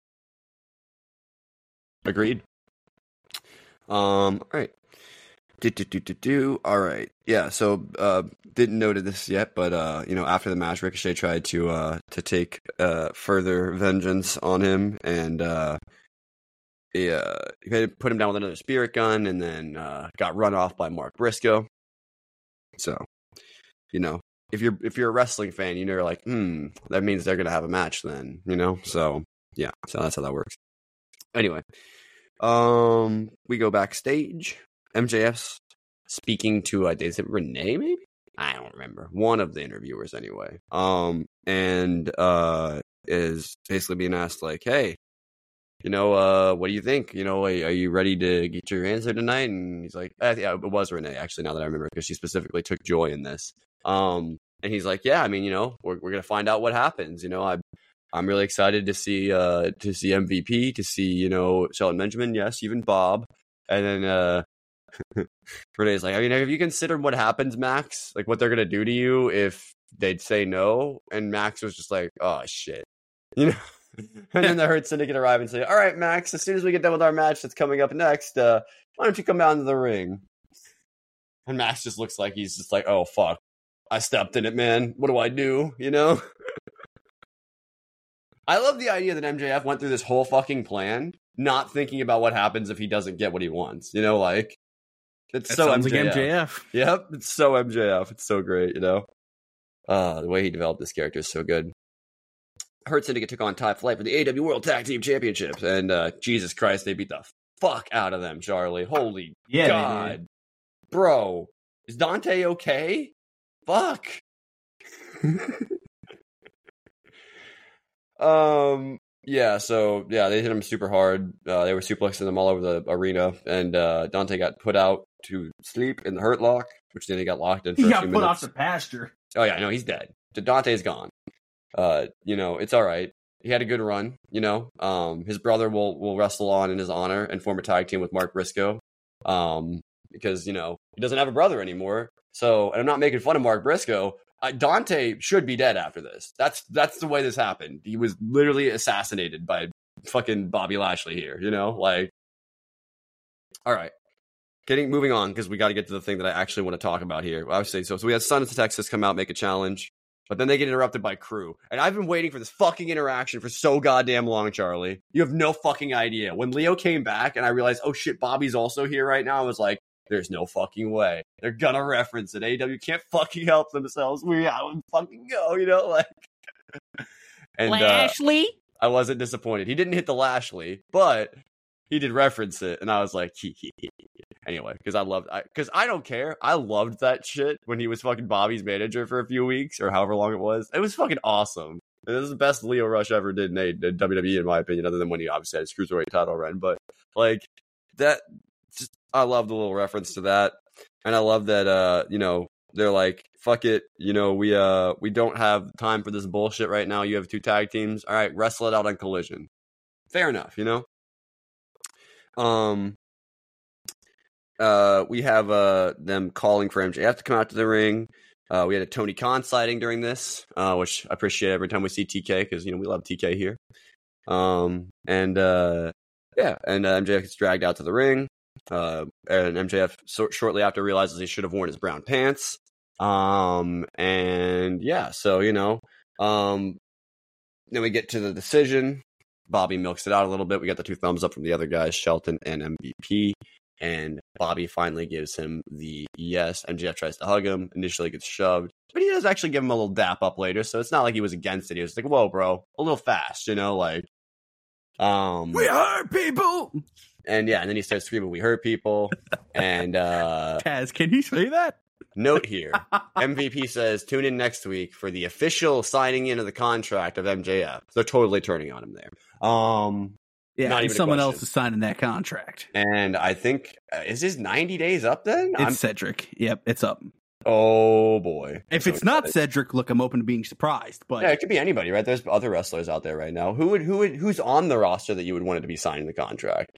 Agreed. Um, all right. Do, do, do, do, do. All right. Yeah, so uh didn't note this yet, but uh, you know, after the match, Ricochet tried to uh to take uh further vengeance on him, and uh he uh he had to put him down with another spirit gun, and then uh got run off by Mark Briscoe. So, you know, if you're if you're a wrestling fan, you know, you're like, hmm, that means they're gonna have a match then, you know? So yeah, so that's how that works. Anyway. Um, we go backstage. M J F's speaking to, uh, is it Renee, maybe? I don't remember. One of the interviewers, anyway. Um, and, uh, is basically being asked, like, hey, you know, uh, what do you think? You know, are, are you ready to get your answer tonight? And he's like, uh, yeah, it was Renee, actually, now that I remember, because she specifically took joy in this. Um, and he's like, yeah, I mean, you know, we're, we're going to find out what happens. You know, I, I'm really excited to see, uh, to see M V P, to see, you know, Shelton Benjamin, yes, even Bob. And then, uh, Renee's like, I mean, have you considered what happens, Max? Like, what they're going to do to you if they'd say no? And Max was just like, oh, shit. You know? And then the Hurt Syndicate arrive and say, all right, Max, as soon as we get done with our match that's coming up next, uh, why don't you come down to the ring? And Max just looks like he's just like, oh, fuck. I stepped in it, man. What do I do? You know? I love the idea that M J F went through this whole fucking plan, not thinking about what happens if he doesn't get what he wants. You know, like, it's That so sounds M J F. like M J F. Yep, it's so M J F. It's so great, you know? Uh, the way he developed this character is so good. Hurt Syndicate took on Top Flight for the A E W World Tag Team Championships, and uh, Jesus Christ, they beat the fuck out of them, Charlie. Holy Yeah, God. Bro, is Dante okay? Fuck. um, yeah, so, yeah, they hit him super hard. Uh, they were suplexing them all over the arena, and uh, Dante got put out to sleep in the Hurt Lock, which then he got locked in for He a got few put minutes. off the pasture. Oh, yeah, no, he's dead. Dante's gone. Uh, you know, it's all right. He had a good run, you know. Um, his brother will will wrestle on in his honor and form a tag team with Mark Briscoe. Um, because, you know, he doesn't have a brother anymore. So, and I'm not making fun of Mark Briscoe. Uh, Dante should be dead after this. That's that's the way this happened. He was literally assassinated by fucking Bobby Lashley here, you know? Like, all right. Getting moving on, because we got to get to the thing that I actually want to talk about here. Obviously, so, so we had Sons of Texas come out, make a challenge. But then they get interrupted by Crew. And I've been waiting for this fucking interaction for so goddamn long, Charlie. You have no fucking idea. When Leo came back and I realized, oh shit, Bobby's also here right now, I was like, there's no fucking way. They're gonna reference it. A E W can't fucking help themselves. We out and fucking go, you know? Like, and, Lashley? Uh, I wasn't disappointed. He didn't hit the Lashley, but he did reference it. And I was like, hee hee hee. Anyway, because I loved, because I, I don't care. I loved that shit when he was fucking Bobby's manager for a few weeks or however long it was. It was fucking awesome. And this is the best Leo Rush ever did in, a, in W W E, in my opinion, other than when he obviously had his cruiserweight title run. But like that, just I love the little reference to that, and I love that. Uh, you know, they're like, fuck it. You know, we uh we don't have time for this bullshit right now. You have two tag teams. All right, wrestle it out on Collision. Fair enough, you know. Um. Uh, we have uh them calling for M J F to come out to the ring. Uh, we had a Tony Khan sighting during this, uh, which I appreciate every time we see T K, because you know we love T K here. Um, and uh, yeah, and uh, M J F gets dragged out to the ring. Uh, and M J F so- shortly after realizes he should have worn his brown pants. Um, and yeah, so you know, um, then we get to the decision. Bobby milks it out a little bit. We got the two thumbs up from the other guys, Shelton and M V P. And Bobby finally gives him the yes. M J F tries to hug him. Initially gets shoved. But he does actually give him a little dap up later. So it's not like he was against it. He was like, whoa, bro. A little fast, you know? Like, um, we hurt people! And yeah, and then he starts screaming, we hurt people. And uh, Taz, can you say that? Note here, M V P says, tune in next week for the official signing in of the contract of M J F. They're totally turning on him there. Um, yeah, not and even a someone question. else is signing that contract. And I think, uh, is his ninety days up then? It's I'm, Cedric. Yep, it's up. oh, boy. If So it's not excited. Cedric, look, I'm open to being surprised. But Yeah, it could be anybody, right? There's other wrestlers out there right now. Who would, who would, who's on the roster that you would want to be signing the contract?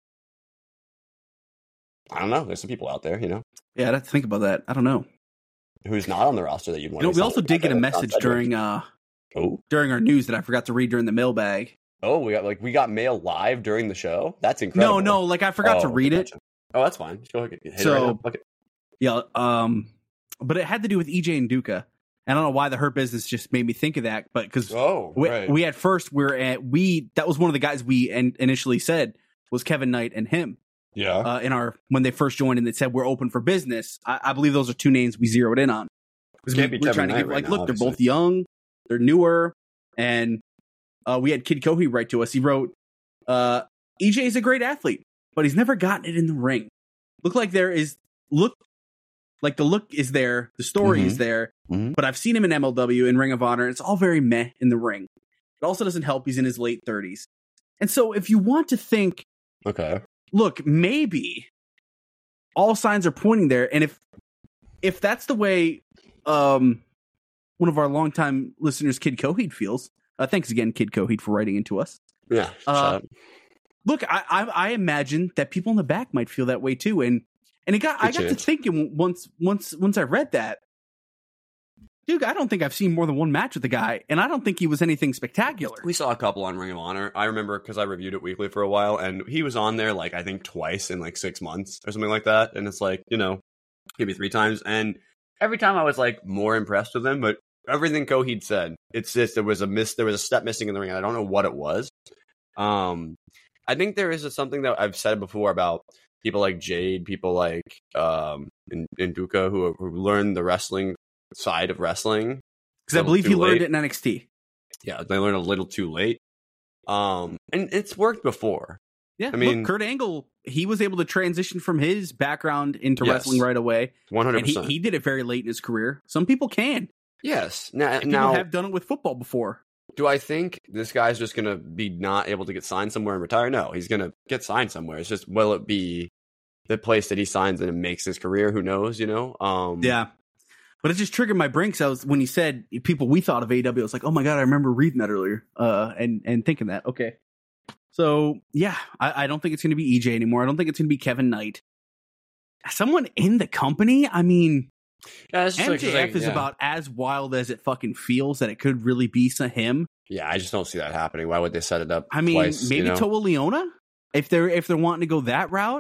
I don't know. There's some people out there, you know, yeah, I'd have to think about that. I don't know. who's not on the roster that you'd want You know, to we sign also the did get a contract. message Not Cedric. during uh Oh, during our news that I forgot to read during the mailbag. oh, we got like we got mail live during the show. That's incredible. No, no, like I forgot to Oh, read it. gotcha. Oh, that's fine. Just go ahead. Hit So- it right now. Fuck it. Yeah, um, but it had to do with E J and Duca. I don't know why the Hurt Business just made me think of that, but because Oh, we, right. we at first we were at we that was one of the guys we en- initially said was Kevin Knight and him yeah. uh, in our when they first joined and they said we're open for business. I, I believe those are two names we zeroed in on because we, Can't be we're Kevin trying to Knight give right like now, look obviously. they're both young, they're newer, and uh, we had Kid Kohi write to us. He wrote, uh, "E J is a great athlete, but he's never gotten it in the ring. Look like there is look." Like the look is there, the story Mhm. is there, Mhm. but I've seen him in M L W, in Ring of Honor, and it's all very meh in the ring. It also doesn't help he's in his late thirties. And so if you want to think, Okay. look, maybe all signs are pointing there, and if if that's the way um, one of our longtime listeners, Kid Coheed, feels, uh, thanks again, Kid Coheed, for writing into us. Yeah. Uh, shut up. Look, I, I I imagine that people in the back might feel that way too, and and it got I Good got to chance. thinking once once once I read that, dude, I don't think I've seen more than one match with the guy, and I don't think he was anything spectacular. We saw a couple on Ring of Honor. I remember because I reviewed it weekly for a while, and he was on there like I think twice in like six months or something like that. And it's like, you know, maybe three times. And every time I was like more impressed with him, but everything Coheed said, it's just there was a miss, there was a step missing in the ring. And I don't know what it was. Um, I think there is a, something that I've said before about people like Jade, people like um, Nduka who who learned the wrestling side of wrestling. Because I little believe too he learned late. it in N X T. Yeah, they learned a little too late. Um, and it's worked before. Yeah, I mean- look, Kurt Angle, he was able to transition from his background into Yes. wrestling right away, one hundred and he, percent. he did it very late in his career. Some people can. Yes. Now, And people now have done it with football before. do I think this guy's just going to be not able to get signed somewhere and retire? No, he's going to get signed somewhere. It's just, will it be the place that he signs and it makes his career? Who knows, you know? Um, Yeah. But it just triggered my brain because I was when he said people we thought of A E W, I was like, oh my god, I remember reading that earlier, uh, and and thinking that. Okay, so yeah, I, I don't think it's going to be E J anymore. I don't think it's going to be Kevin Knight. Someone in the company. I mean, Yeah, it's just like- M J F like, is yeah. about as wild as it fucking feels that it could really be so him. Yeah, I just don't see that happening. Why would they set it up I mean, twice, maybe you know? Toa Leona if they're if they're wanting to go that route.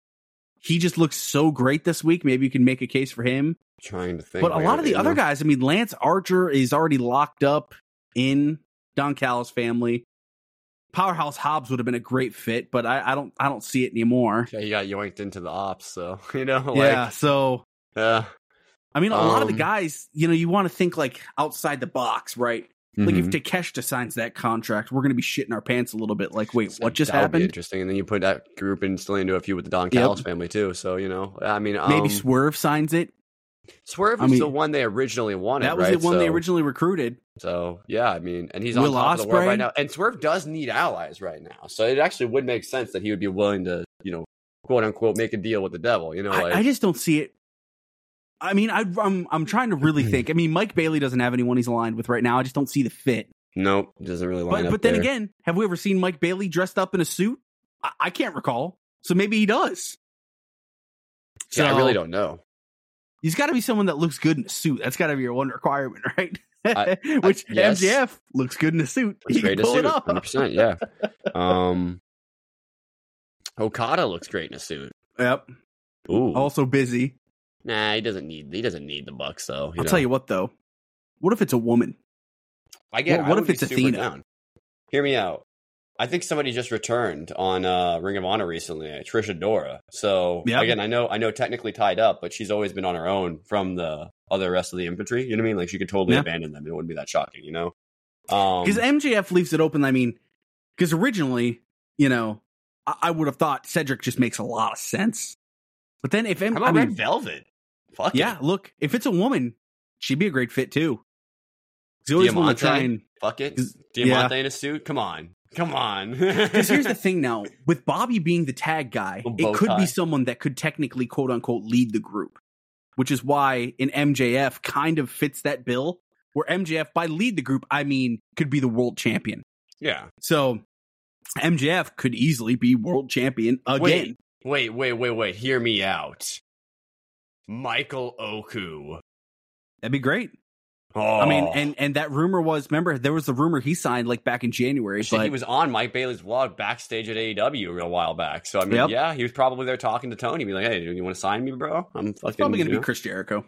He just looks so great this week. Maybe you can make a case for him. Trying to think. But a like, lot of the you other know? guys, I mean, Lance Archer is already locked up in Don Callis' family. Powerhouse Hobbs would have been a great fit, but I, I don't I don't see it anymore. Yeah, he got yoinked into the ops, so, you know? Like, yeah, so yeah. I mean, a lot of the Um, guys, you know, you want to think like outside the box, right? Like if Mhm. Takeshita signs that contract, we're going to be shitting our pants a little bit. Like, wait, what just That would be happened? interesting. And then you put that group in still into a few with the Don Yep. Callis family, too. So, you know, I mean, um, Maybe Swerve signs it. Swerve I is mean, the one they originally wanted. That was right? the one they So- originally recruited. So yeah, I mean, and he's Will on top of the world Ospreay? right now. And Swerve does need allies right now, so it actually would make sense that he would be willing to, you know, quote unquote, make a deal with the devil. You know, like I, I just don't see it. I mean, I, I'm I'm trying to really think. I mean, Mike Bailey doesn't have anyone he's aligned with right now. I just don't see the fit. nope, doesn't really line But up. but then there. again, have we ever seen Mike Bailey dressed up in a suit? I, I can't recall. So maybe he does. yeah, I So, really don't know. He's got to be someone that looks good in a suit. That's got to be your one requirement, right? I- Which I- yes. M J F looks good in a suit. Looks He great can in a pull suit, it off. hundred percent. Yeah. Um, Okada looks great in a suit. Yep. Ooh, Also busy. nah, he doesn't need. He doesn't need the bucks though. I'll know? tell you what, though. What if it's a woman? I get. what- I what would if it's be super Athena? down. Hear me out. I think somebody just returned on uh, Ring of Honor recently, Trish Adora. So Yep. again, I know I know technically tied up, but she's always been on her own from the other rest of the infantry. You know what I mean? Like she could totally Yeah. abandon them. It wouldn't be that shocking, you know? Um, Because M J F leaves it open. I mean, because originally, you know, I, I would have thought Cedric just makes a lot of sense. But then if M, how about I mean, Red Velvet? Fuck yeah, it. look, if it's a woman, she'd be a great fit too. You always want to try and. Fuck it. 'Cause- Diamante yeah. in a suit? Come on. Come on. Because here's the thing now, with Bobby being the tag guy, A bow it could tie. be someone that could technically, quote unquote, lead the group, which is why in M J F kind of fits that bill. Where M J F, by lead the group, I mean could be the world champion. Yeah. So M J F could easily be world champion again. Wait, wait, wait, wait, wait. Hear me out. Michael Oku. That'd be great. Oh, I mean, and and that rumor was, remember, there was the rumor he signed like back in January. Shit, But he was on Mike Bailey's vlog backstage at A E W a real while back. So I mean, Yep. yeah, he was probably there talking to Tony, be like, "Hey, do you want to sign me, bro? I'm fucking." it's probably going to you be know? Chris Jericho.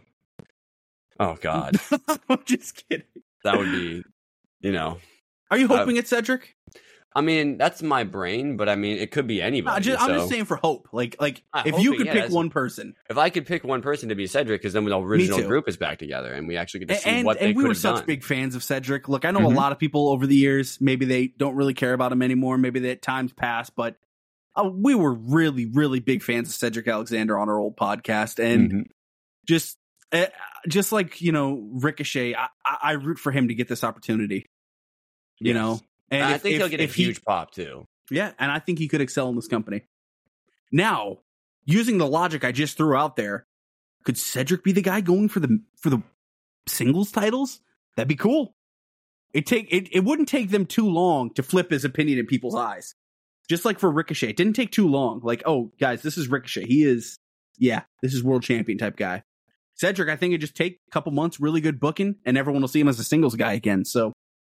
Oh God, I'm just kidding. that would be, you know. Are you Uh, hoping it's Cedric? I mean, that's my brain, but I mean, it could be anybody. No, just, I'm so. just saying for hope. Like, like I if hope you it- could yeah, pick that's- one person, If I could pick one person to be Cedric, because then the original too. group is back together, and we actually get to see and what they and we could were have such done. big fans of Cedric. Look, I know Mhm. a lot of people over the years, maybe they don't really care about him anymore. Maybe that time's passed, but uh, we were really, really big fans of Cedric Alexander on our old podcast, and Mhm. just, uh, just like you know, Ricochet, I, I, I root for him to get this opportunity. You Yes. know, and And I if- think if- he'll get a if he- huge pop too. Yeah, and I think he could excel in this company. Now, using the logic I just threw out there, could Cedric be the guy going for the for the singles titles? That'd be cool. It take it, it wouldn't take them too long to flip his opinion in people's eyes. Just like for Ricochet, it didn't take too long. Like, oh, guys, this is Ricochet. He is, yeah, this is world champion type guy. Cedric, I think it just take a couple months, really good booking, and everyone will see him as a singles guy again. So,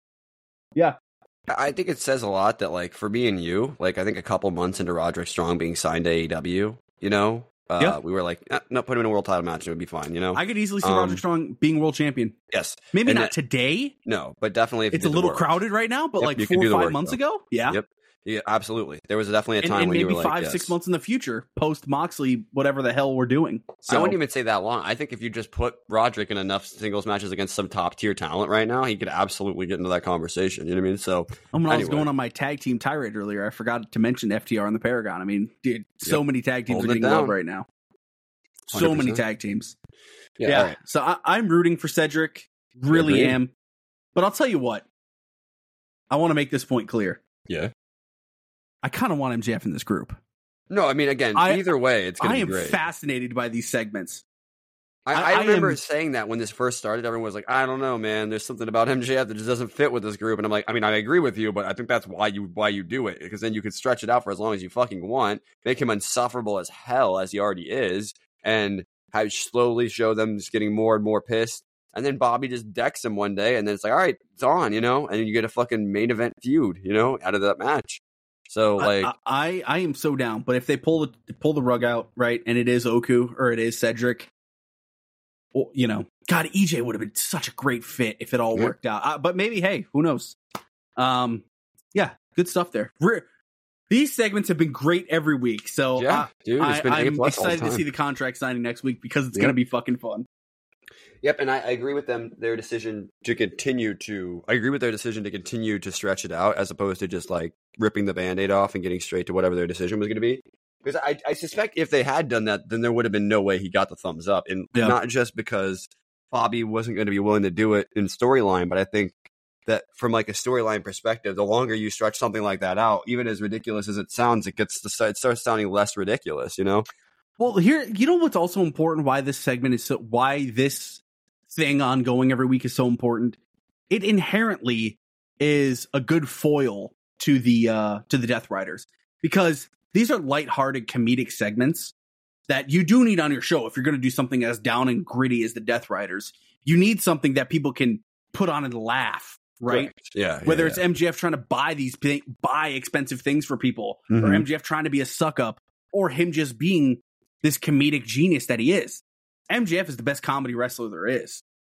yeah. I think it says a lot that, like, for me and you, like, I think a couple months into Roderick Strong being signed to A E W, you know, uh, Yeah. we were like, eh, no, put him in a world title match, it would be fine, you know? I could easily see Um, Roderick Strong being world champion. yes. Maybe And not that- today. No, but definitely if you It's a did the little work. crowded right now, but Yep, like you could four do or the five work, months though. ago, yeah. Yep. Yeah, absolutely. There was definitely a And, time and when you maybe were five, like, six yes. months in the future, post Moxley, whatever the hell we're doing. So I wouldn't even say that long. I think if you just put Roderick in enough singles matches against some top tier talent right now, he could absolutely get into that conversation. You know what I mean? So when I was anyway. going on my tag team tirade earlier, I forgot to mention F T R and the Paragon. I mean, dude, so Yep. many tag teams Holding are it getting love down. right now. So one hundred many percent. tag teams. yeah, Yeah. all right. So I, I'm rooting for Cedric. Really Agreed. am. But I'll tell you what. I want to make this point clear. Yeah. I kind of want M J F in this group. No, I mean, again, I- either way, it's going I to am be great. fascinated by these segments. I, I- I I remember am- saying that when this first started, everyone was like, I don't know, man. There's something about M J F that just doesn't fit with this group. And I'm like, I mean, I agree with you, but I think that's why you why you do it. Because then you could stretch it out for as long as you fucking want, make him insufferable as hell as he already is, and have slowly show them just getting more and more pissed. And then Bobby just decks him one day, and then it's like, all right, it's on, you know? And you get a fucking main event feud, you know, out of that match. So, like, I, I I am so down. But if they pull the pull the rug out, right, and it is Oku or it is Cedric, well, you know, God, E J would have been such a great fit if it all Yeah. worked out. Uh, but maybe, hey, who knows? Um, yeah, good stuff there. Re- These segments have been great every week. So yeah, I, dude, it's been I, A I'm plus all the excited to time. see the contract signing next week because it's Yep. going to be fucking fun. Yep, and I, I agree with them. Their decision to continue to, I agree with their decision to continue to stretch it out, as opposed to just like ripping the Band-Aid off and getting straight to whatever their decision was going to be. Because I, I suspect if they had done that, then there would have been no way he got the thumbs up, and Yeah. not just because Bobby wasn't going to be willing to do it in storyline, but I think that from like a storyline perspective, the longer you stretch something like that out, even as ridiculous as it sounds, it gets to, it starts sounding less ridiculous, you know? Well, here, you know what's also important? Why this segment is so, why this thing ongoing every week is so important? It inherently is a good foil to the uh to the Death Riders, because these are lighthearted comedic segments that you do need on your show if you're going to do something as down and gritty as the Death Riders. You need something that people can put on and laugh, right? Correct. Yeah. Whether yeah, it's M J F trying to buy these thi- buy expensive things for people, or Mhm. M J F trying to be a suck up, or him just being this comedic genius that he is. M J F is the best comedy wrestler there is.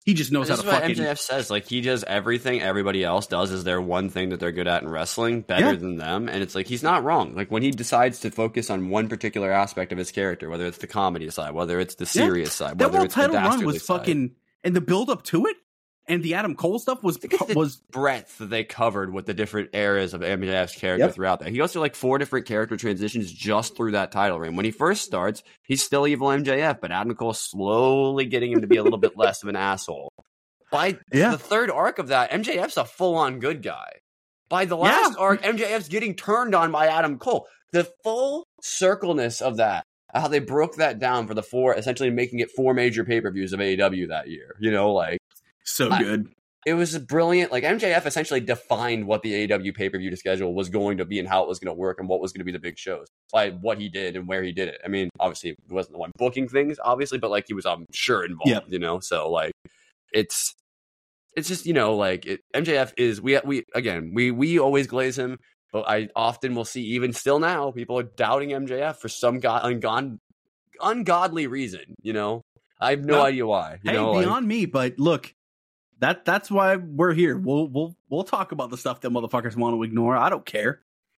He just knows This how is to what fucking. M J F says. Like, he does everything everybody else does is their one thing that they're good at in wrestling better Yeah. than them. And it's like, he's not wrong. Like, when he decides to focus on one particular aspect of his character, whether it's the comedy side, whether it's the serious side, That whether world it's the title run dastardly was side. fucking, and the build up to it, and the Adam Cole stuff was Look at the was breadth that they covered with the different areas of M J F's character Yep. throughout there. He goes through like four different character transitions just through that title reign. When he first starts, he's still evil M J F, but Adam Cole slowly getting him to be a little bit less of an asshole. By Yeah. the third arc of that, M J F's a full-on good guy. By the last Yeah. arc, M J F's getting turned on by Adam Cole. The full circleness of that, how they broke that down for the four, essentially making it four major pay-per-views of A E W that year. You know, like, so I- good. it was a brilliant. Like, M J F essentially defined what the A E W pay-per-view schedule was going to be and how it was going to work and what was going to be the big shows by what he did and where he did it. I mean, obviously, he wasn't the one booking things, obviously, but like he was, I'm sure, involved. Yep. You know, so like, it's it's just, you know, like it, M J F is we we again we we always glaze him, but I often will see even still now people are doubting M J F for some god ungon- ungodly reason. You know, I have no Well, idea why. You Hey, know, like- beyond me, but look, that that's why we're here. We'll we'll we'll talk about the stuff that motherfuckers want to ignore. I don't care.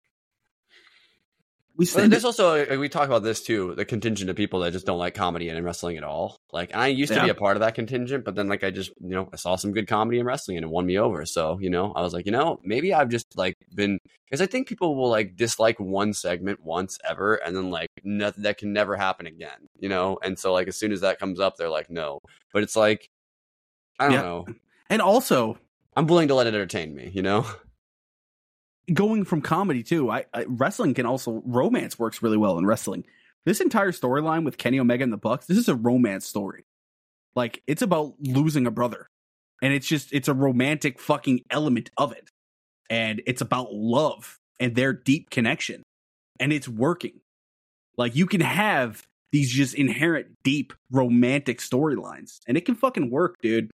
We Well, send there's it. also uh, we talk about this too, the contingent of people that just don't like comedy and wrestling at all. Like, I used to Yeah. be a part of that contingent, but then like I just, you know, I saw some good comedy in wrestling and it won me over. So, you know, I was like, you know, maybe I've just like been, because I think people will like dislike one segment once ever and then like nothing that can never happen again, you know. And so like as soon as that comes up, they're like, no. But it's like, I don't Yeah. know. And also, I'm willing to let it entertain me, you know. going from comedy too, I, I wrestling can also romance works really well in wrestling. This entire storyline with Kenny Omega and the Bucks, this is a romance story. Like, it's about losing a brother, and it's just it's a romantic fucking element of it, and it's about love and their deep connection, and it's working. Like, you can have these just inherent deep romantic storylines, and it can fucking work, dude.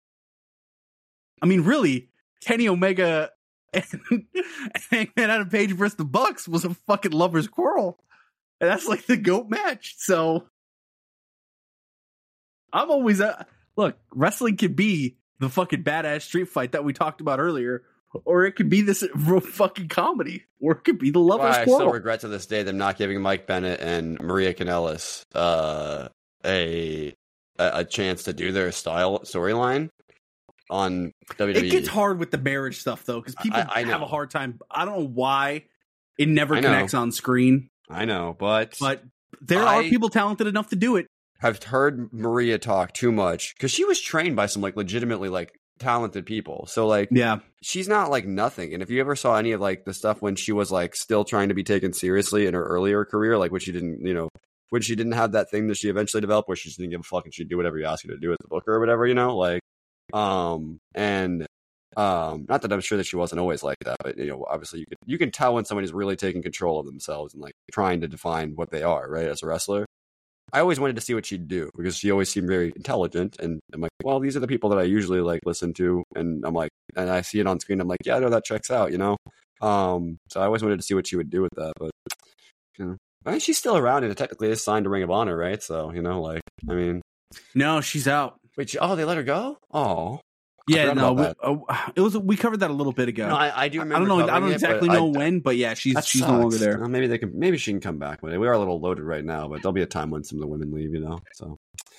I mean, really, Kenny Omega and Hangman Adam Page versus the Bucks was a fucking lover's quarrel. And that's like the GOAT match. So I'm always uh, look, wrestling can be the fucking badass street fight that we talked about earlier, or it could be this real fucking comedy, or it could be the lover's Why I quarrel. still regret to this day them not giving Mike Bennett and Maria Kanellis uh, a a chance to do their style storyline on W W E. It gets hard with the marriage stuff though, because people I- I have know. a hard time. I don't know why it never I know. connects on screen, I know, but, but there I- are people talented enough to do it. I've heard Maria talk too much because she was trained by some like legitimately like talented people. So like Yeah, she's not like nothing. And if you ever saw any of like the stuff when she was like still trying to be taken seriously in her earlier career, like when she didn't, you know, when she didn't have that thing that she eventually developed where she just didn't give a fuck and she'd do whatever you ask her to do as the booker or whatever, you know, like, um, and, um, not that I'm sure that she wasn't always like that, but you know, obviously you can, you can tell when somebody's really taking control of themselves and like trying to define what they are, right, as a wrestler. I always wanted to see what she'd do because she always seemed very intelligent, and I'm like, well, these are the people that I usually like listen to, and I'm like, and I see it on screen, I'm like, yeah, no, that checks out, you know. Um, so I always wanted to see what she would do with that, but you know, I mean, she's still around, and technically is signed to Ring of Honor, right? So you know, like, I mean, no, she's out. wait, she, oh, they let her go? Oh, Yeah, forgot no, we, about uh, it was we covered that a little bit ago. no, I, I do I remember. don't know. I covering don't it, exactly but know I- when, but yeah, she's that she's sucks. no longer there. Well, maybe they can. Maybe she can come back with it. We are a little loaded right now, but there'll be a time when some of the women leave, you know. So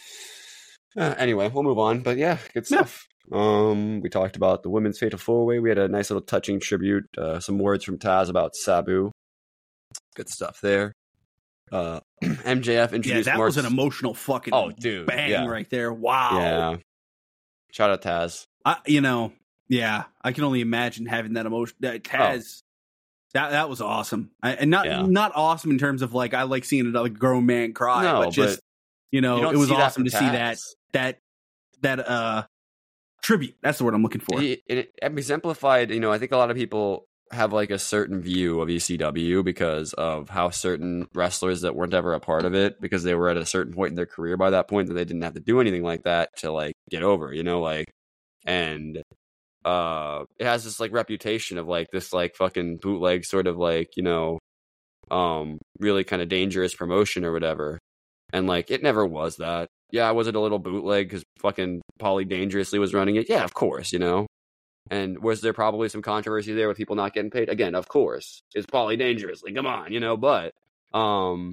uh, anyway, we'll move on. But yeah, good Yeah. stuff. Um, we talked about the women's fatal four way. We had a nice little touching tribute. Uh, some words from Taz about Sabu. Good stuff there. Uh, M J F Yeah, introduced. that Mark- was an emotional fucking Oh, dude, bang yeah. right there. Wow. Yeah. Shout out Taz. I, you know, yeah, I can only imagine having that emotion. That Taz, that that was awesome, I, and not Oh. Yeah. not awesome in terms of like I like seeing another grown man cry, No, but just but you know, You don't it was see that awesome from to see that Taz. that that uh tribute. That's the word I'm looking for. It, it exemplified, you know, I think a lot of people have like a certain view of E C W because of how certain wrestlers that weren't ever a part of it, because they were at a certain point in their career by that point that they didn't have to do anything like that to like get over, you know, like, and uh, it has this like reputation of like this like fucking bootleg sort of like, you know, um, really kind of dangerous promotion or whatever. And like, it never was that. Yeah, was it a little bootleg because fucking Paulie Dangerously was running it? Yeah, of course, you know. And was there probably some controversy there with people not getting paid? Again, of course. It's Paulie Dangerously. Come on, you know, but um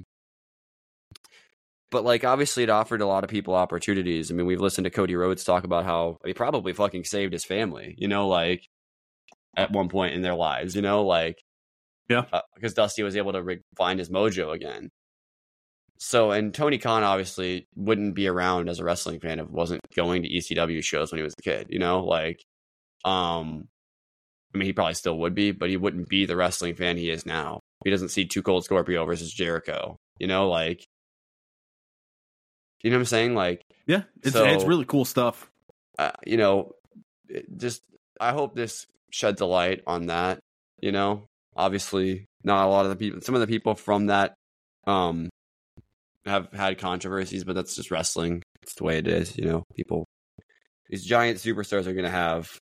but like obviously it offered a lot of people opportunities. I mean, we've listened to Cody Rhodes talk about how he probably fucking saved his family, you know, like at one point in their lives, you know, like yeah, uh, because Dusty was able to re- find his mojo again. So, and Tony Khan obviously wouldn't be around as a wrestling fan if he wasn't going to E C W shows when he was a kid, you know, like, um, I mean, he probably still would be, but he wouldn't be the wrestling fan he is now. He doesn't see Too Cold Scorpio versus Jericho, you know, like, you know what I'm saying? Like, yeah, it's so, it's really cool stuff. Uh, you know, just I hope this sheds a light on that. You know, obviously, not a lot of the people, some of the people from that, um, have had controversies, but that's just wrestling. It's the way it is. You know, people, these giant superstars are going to have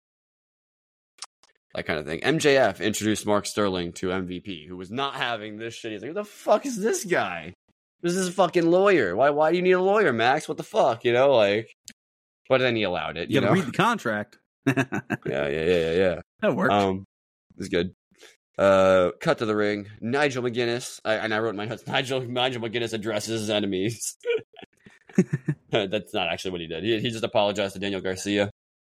that kind of thing. M J F introduced Mark Sterling to M V P, who was not having this shit. He's like, "Who the fuck is this guy? This is a fucking lawyer. Why? Why do you need a lawyer, Max? What the fuck? You know, like." But then he allowed it. You, you gotta know? read the contract. yeah, yeah, yeah, yeah, yeah. That worked. Um, it was good. Uh, cut to the ring. Nigel McGuinness. I, and I wrote in my notes, Nigel Nigel McGuinness addresses his enemies. That's not actually what he did. He, he just apologized to Daniel Garcia.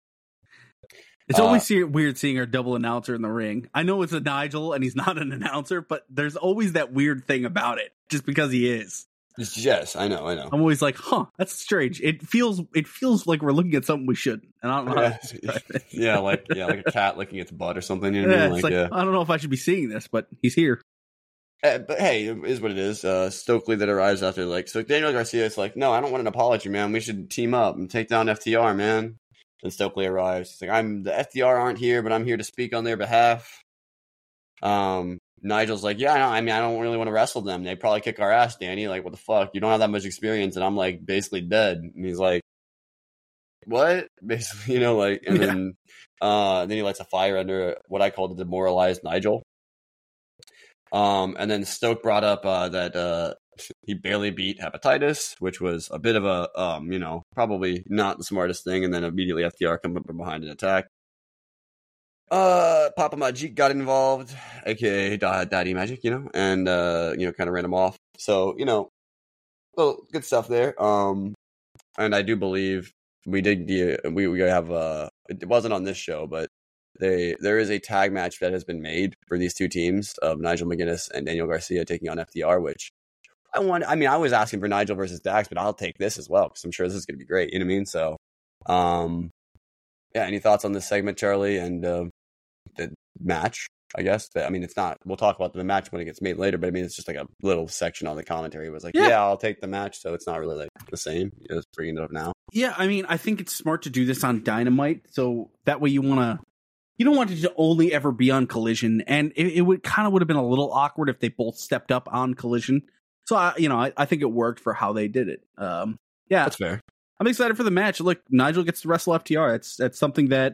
It's uh, always see- weird seeing our double announcer in the ring. I know it's a Nigel and he's not an announcer, but there's always that weird thing about it, just because he is. Yes, I know, I know. I'm always like, huh, that's strange. It feels it feels like we're looking at something we shouldn't. And I don't know. Yeah, yeah, like yeah, like a cat licking its butt or something. You know what Yeah, I mean? it's Like, like, yeah. I don't know if I should be seeing this, but he's here. Uh, but hey, it is what it is. Uh, Stokely that arrives after, like, so Daniel Garcia is like, no, I don't want an apology, man. We should team up and take down F T R, man. And Stokely arrives. He's like, I'm the F T R aren't here, but I'm here to speak on their behalf. Um, Nigel's like, yeah, I, know. I mean, I don't really want to wrestle them. They probably kick our ass, Danny. Like, what the fuck? You don't have that much experience, and I'm like basically dead. And he's like, what? Basically, you know, like, and yeah. then, uh, then he lights a fire under what I call the demoralized Nigel. Um, and then Stoke brought up uh, that uh, he barely beat Hepatitis, which was a bit of a, um, you know, probably not the smartest thing. And then immediately F T R come up from behind an attack. Uh, Papa Majik got involved, aka Daddy Magic, you know, and uh, you know, kind of ran him off. So, you know, well, good stuff there. Um, and I do believe we did we we have uh, it wasn't on this show, but they there is a tag match that has been made for these two teams of Nigel McGuinness and Daniel Garcia taking on F T R, which I want. I mean, I was asking for Nigel versus Dax, but I'll take this as well because I'm sure this is going to be great. You know what I mean? So, um, yeah. Any thoughts on this segment, Charlie, and uh, the match? I guess. I mean, it's not. We'll talk about the match when it gets made later, but I mean, it's just like a little section on the commentary. It was like, yeah. yeah, I'll take the match. So it's not really like the same. It's bringing it up now. Yeah, I mean, I think it's smart to do this on Dynamite, so that way you want to. You don't want it to only ever be on Collision, and it, it would kind of would have been a little awkward if they both stepped up on Collision. So, I, you know, I, I think it worked for how they did it. Um, yeah, that's fair. I'm excited for the match. Look, Nigel gets to wrestle F T R. It's that's something that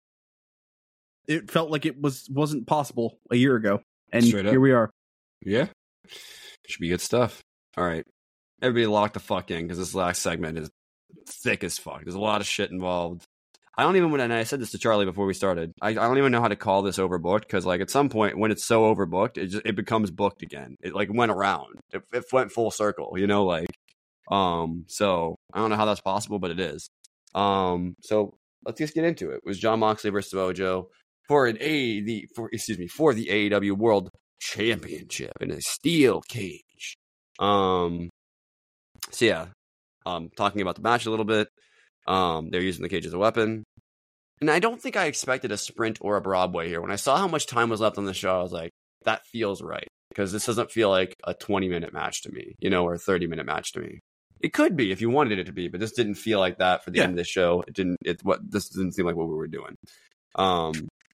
it felt like it was wasn't possible a year ago, and here we are. Yeah, should be good stuff. All right, everybody, lock the fuck in because this last segment is thick as fuck. There's a lot of shit involved. I don't even, and I said this to Charlie before we started, I, I don't even know how to call this overbooked, because like at some point when it's so overbooked, it just, it becomes booked again. It like went around. It, it went full circle, you know, like, um, so I don't know how that's possible, but it is. Um, so let's just get into it. It was Jon Moxley versus Mojo for an A, the, for, excuse me, for the A E W World Championship in a steel cage. Um, so yeah, um, talking about the match a little bit. Um, they're using the cage as a weapon. And I don't think I expected a sprint or a Broadway here. When I saw how much time was left on the show, I was like, that feels right. Because this doesn't feel like a twenty-minute match to me, you know, or a thirty-minute match to me. It could be if you wanted it to be, but this didn't feel like that for the yeah. end of the show. It didn't, it, what, this didn't seem like what we were doing. Um,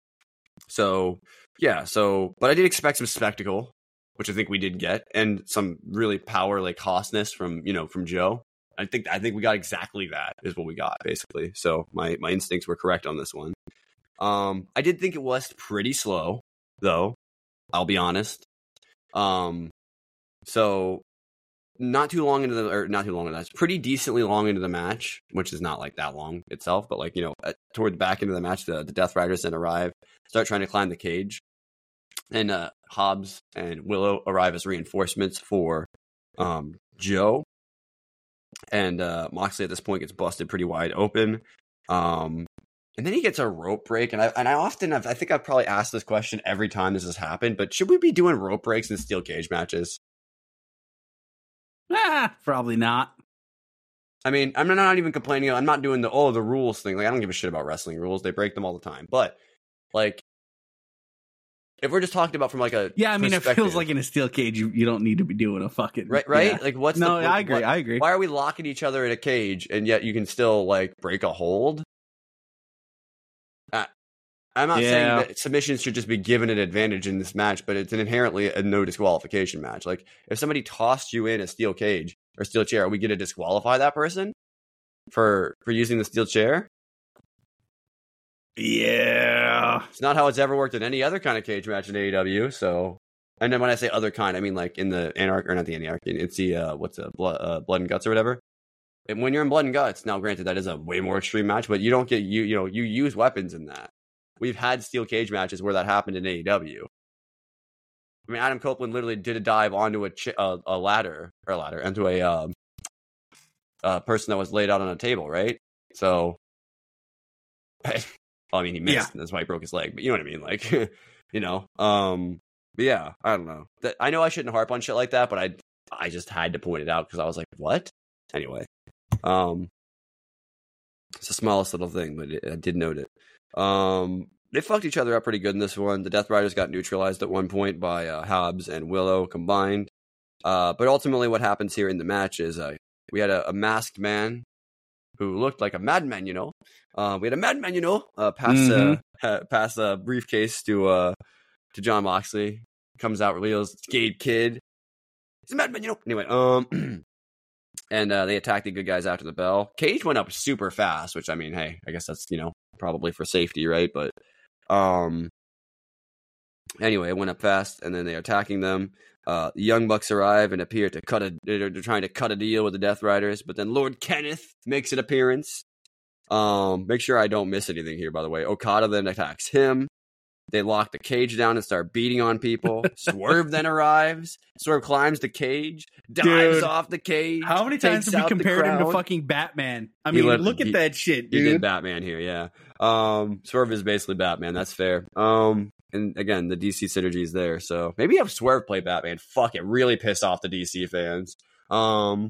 so, yeah, so, but I did expect some spectacle, which I think we did get, and some really power, like, costness from, you know, from Joe. I think I think we got exactly that is what we got, basically. So my, my instincts were correct on this one. Um, I did think it was pretty slow, though. I'll be honest. Um, so not too long into the, or not too long into that, pretty decently long into the match, which is not like that long itself, but like, you know, at, toward the back end of the match, the, the Death Riders then arrive, start trying to climb the cage. And uh, Hobbs and Willow arrive as reinforcements for um, Joe. And uh, Moxley at this point gets busted pretty wide open. Um, and then he gets a rope break. And I and I often, have, I think I've probably asked this question every time this has happened, but should we be doing rope breaks in steel cage matches? Ah, probably not. I mean, I'm not even complaining. I'm not doing the, oh, the rules thing. Like, I don't give a shit about wrestling rules. They break them all the time. But, like, if we're just talking about from like a yeah, I mean, it feels like in a steel cage, you, you don't need to be doing a fucking right, right. Yeah. Like, what's no? the, I agree. what, I agree. Why are we locking each other in a cage and yet you can still like break a hold? Uh, I'm not yeah. saying that submissions should just be given an advantage in this match, but it's an inherently a no disqualification match. Like, if somebody tossed you in a steel cage or steel chair, are we going to disqualify that person for for using the steel chair? Yeah. It's not how it's ever worked in any other kind of cage match in A E W. So, and then when I say other kind, I mean like in the Anarchy, or not the Anarchy, it's the, uh, what's a blood, uh, blood and Guts or whatever. And when you're in Blood and Guts, now granted that is a way more extreme match, but you don't get, you, you know, you use weapons in that. We've had steel cage matches where that happened in A E W. I mean, Adam Copeland literally did a dive onto a, ch- a, a ladder, or a ladder, into a, um, a person that was laid out on a table, right? So, I mean, he missed, yeah. and that's why he broke his leg. But you know what I mean? Like, you know, um, but yeah, I don't know. That, I know I shouldn't harp on shit like that, but I, I just had to point it out because I was like, what? Anyway, um, it's the smallest little thing, but it, I did note it. Um, they fucked each other up pretty good in this one. The Death Riders got neutralized at one point by uh, Hobbs and Willow combined. Uh, but ultimately, what happens here in the match is uh, we had a, a masked man who looked like a madman, you know. Uh, we had a madman, you know, uh, pass mm-hmm. uh, pass a briefcase to uh, to Jon Moxley. Comes out, reveals it's Gabe Kidd. He's a madman, you know. Anyway, um, and uh, they attacked the good guys after the bell. Cage went up super fast, which I mean, hey, I guess that's you know probably for safety, right? But um, anyway, it went up fast, and then they're attacking them. Uh, the Young Bucks arrive and appear to cut a. They're trying to cut a deal with the Death Riders, but then Lord Kenneth makes an appearance. Um, make sure I don't miss anything here, by the way. Okada then attacks him. They lock the cage down and start beating on people. Swerve then arrives. Swerve climbs the cage, dives dude, off the cage. How many times have we compared him to fucking Batman? I mean, let, look at he, that shit, dude. He did Batman here, yeah. Um, Swerve is basically Batman. That's fair. Um, and again, the D C synergy is there. So maybe have Swerve play Batman. Fuck it, really piss off the D C fans. Um,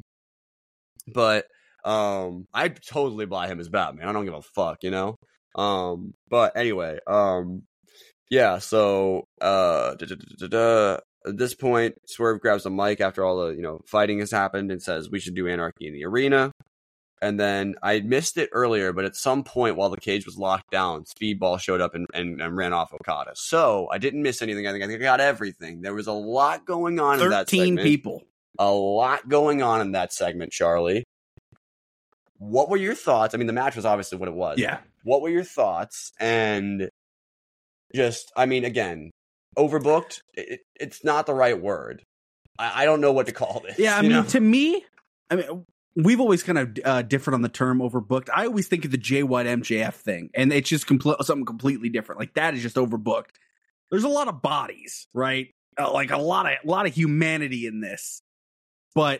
but um, I'd totally buy him as Batman. I don't give a fuck, you know. Um, but anyway, um. Yeah, so uh, da, da, da, da, at this point, Swerve grabs the mic after all the you know fighting has happened and says we should do Anarchy in the Arena. And then I missed it earlier, but at some point while the cage was locked down, Speedball showed up and, and, and ran off Okada. So I didn't miss anything. I think I think I got everything. There was a lot going on in that segment. Thirteen people. A lot going on in that segment, Charlie. What were your thoughts? I mean, the match was obviously what it was. Yeah. What were your thoughts? And just, I mean, again, overbooked, it, it's not the right word. I, I don't know what to call this. Yeah, I mean, know? to me, I mean, we've always kind of uh, different on the term overbooked. I always think of the Jay White M J F thing, and it's just compl- something completely different. Like, that is just overbooked. There's a lot of bodies, right? Uh, like, a lot of a lot of humanity in this. But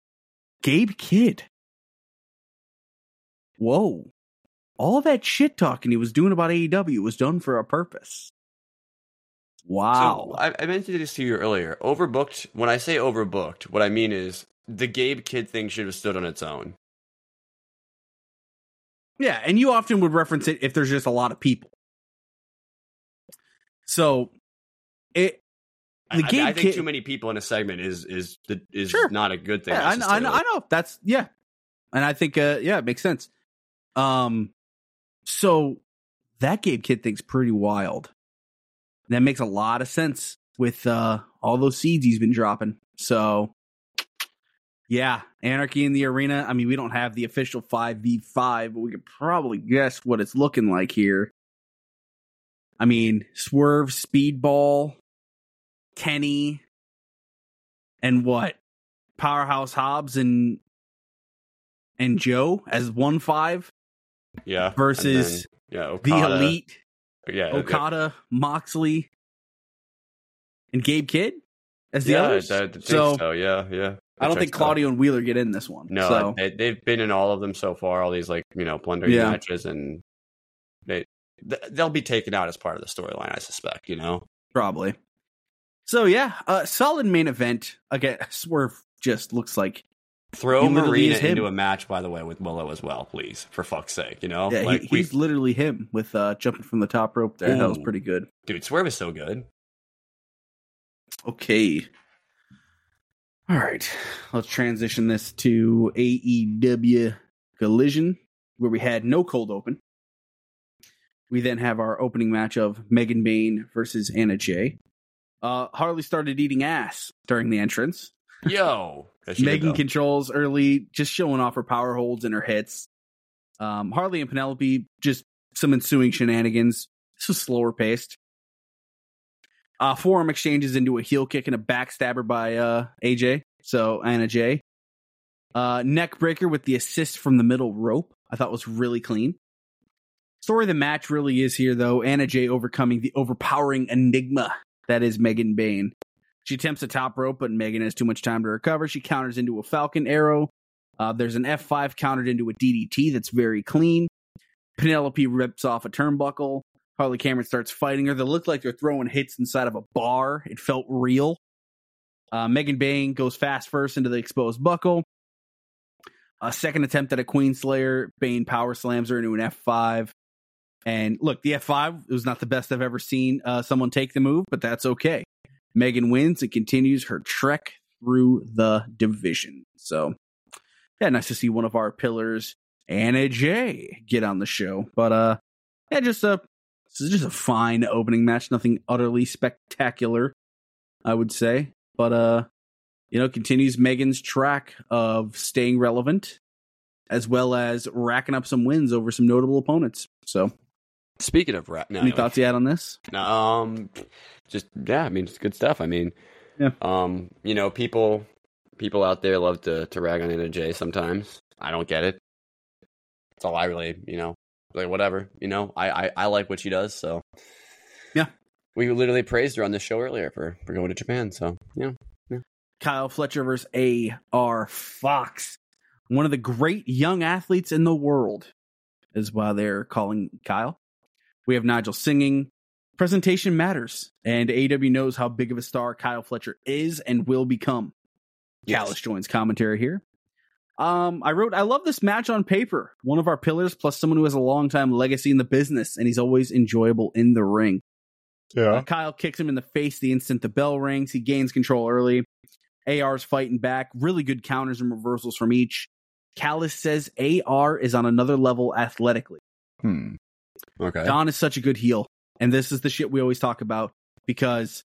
Gabe Kidd. Whoa. All that shit talking he was doing about A E W was done for a purpose. Wow. So I, I mentioned this to you earlier. Overbooked, when I say overbooked, what I mean is the Gabe Kidd thing should have stood on its own. Yeah, and you often would reference it if there's just a lot of people. So, it the I, Gabe I think Kidd, too many people in a segment is is is sure. not a good thing. Yeah, I, I know. I know. That's yeah, and I think uh, yeah, it makes sense. Um. So that Gabe Kidd thing's pretty wild. That makes a lot of sense with uh, all those seeds he's been dropping. So, yeah, Anarchy in the Arena. I mean, we don't have the official five v five, but we could probably guess what it's looking like here. I mean, Swerve, Speedball, Kenny, and what? Powerhouse Hobbs and and Joe as one five Yeah. versus then, yeah, the Okada, Elite, Yeah. Okada, Moxley, and Gabe Kidd as the yeah, others. I, I think so, so. Yeah. Yeah. I don't That think checks out. Claudio and Wheeler get in this one. No, so. they, they've been in all of them so far. All these like you know plundering Yeah. matches, and they th- they'll be taken out as part of the storyline. I suspect. You know. Probably. So yeah, uh, solid main event. Again, Swerve just looks like Throw He literally Marina is him. into a match, by the way, with Willow as well, please, for fuck's sake. You know, yeah, like he, we, he's literally him with uh, jumping from the top rope there. That was Ooh. pretty good. dude, Swerve is so good. Okay. All right, let's transition this to A E W Collision, where we had no cold open. We then have our opening match of Megan Bayne versus Anna Jay. Uh, Harley started eating ass during the entrance. Yo, Yeah, she did, Megan though. controls early, just showing off her power holds and her hits. Um, Harley and Penelope, just some ensuing shenanigans. This was slower paced. Uh, forearm exchanges into a heel kick and a backstabber by uh, A J. So Anna Jay. Uh, neck breaker with the assist from the middle rope. I thought was really clean. Story of the match really is here, though. Anna Jay overcoming the overpowering enigma that is Megan Bayne. She attempts a top rope, but Megan has too much time to recover. She counters into a Falcon Arrow. Uh, there's an F five countered into a D D T that's very clean. Penelope rips off a turnbuckle. Harley Cameron starts fighting her. They look like they're throwing hits inside of a bar. It felt real. Uh, Megan Bayne goes fast first into the exposed buckle. A second attempt at a Queen Slayer. Bayne power slams her into an F five. And look, the F five was not the best I've ever seen uh, someone take the move, but that's okay. Megan wins and continues her trek through the division. So, yeah, nice to see one of our pillars, Anna Jay, get on the show. But, uh, yeah, just a, this is just a fine opening match. Nothing utterly spectacular, I would say. But, uh, you know, continues Megan's track of staying relevant, as well as racking up some wins over some notable opponents. So, Speaking of rap, no, any anyway. thoughts you had on this? No, um, just yeah, I mean, it's good stuff. I mean, Yeah. um, you know, people, people out there love to to rag on Anna Jay sometimes. I don't get it. That's all I really, you know, like whatever. You know, I I, I like what she does. So Yeah. we literally praised her on this show earlier for for going to Japan. So yeah, Kyle Fletcher versus A R Fox. One of the great young athletes in the world is why they're calling Kyle. We have Nigel singing. Presentation matters. And A E W knows how big of a star Kyle Fletcher is and will become. Yes. Callis joins commentary here. Um, I wrote, I love this match on paper. One of our pillars, plus someone who has a long time legacy in the business, and he's always enjoyable in the ring. yeah. Uh, Kyle kicks him in the face the instant the bell rings. He gains control early. A R's fighting back. Really good counters and reversals from each. Callis says A R is on another level athletically. Hmm. Okay. Don is such a good heel. And this is the shit we always talk about because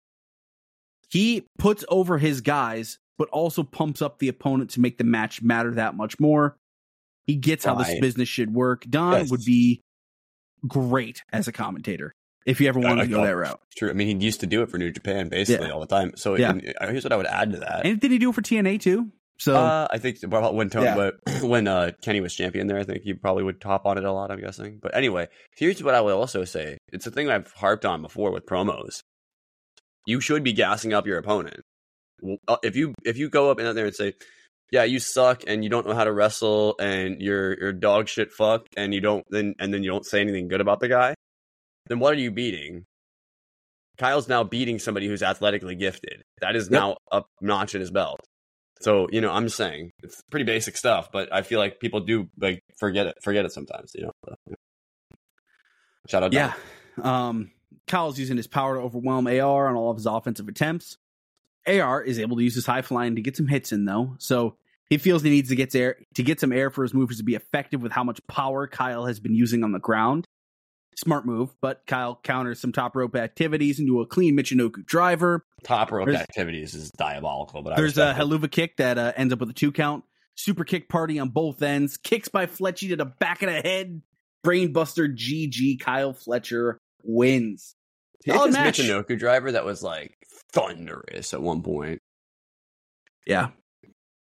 he puts over his guys, but also pumps up the opponent to make the match matter that much more. He gets how this Right. business should work. Don Yes. would be great as a commentator if you ever wanted to go that route. It's true. I mean, he used to do it for New Japan basically Yeah. all the time. So Yeah. and here's what I would add to that. And did he do it for T N A too? So Uh, I think well, when Tony, Yeah. but when uh, Kenny was champion there, I think he probably would top on it a lot. I'm guessing. But anyway, here's what I would also say. It's a thing I've harped on before with promos. You should be gassing up your opponent. Well, uh, If you if you go up in there and say, "Yeah, you suck and you don't know how to wrestle and you're you're dog shit fuck," and you don't then and then you don't say anything good about the guy, then what are you beating? Kyle's now beating somebody who's athletically gifted. That is Yep. now a notch in his belt. So, you know, I'm just saying it's pretty basic stuff, but I feel like people do like forget it, forget it sometimes, you know. So, yeah. Shout out. yeah. Don. Um, Kyle's using his power to overwhelm A R on all of his offensive attempts. A R is able to use his high flying to get some hits in though. So he feels he needs to get air to get some air for his movers to be effective with how much power Kyle has been using on the ground. Smart move, but Kyle counters some top rope activities into a clean Michinoku driver. Top rope There's- activities is diabolical, but I There's a respect it. Helluva kick that uh, ends up with a two count. Super kick party on both ends. Kicks by Fletchy to the back of the head. Brainbuster G G. Kyle Fletcher wins. He had Solid this match. Michinoku driver that was like thunderous at one point. Yeah.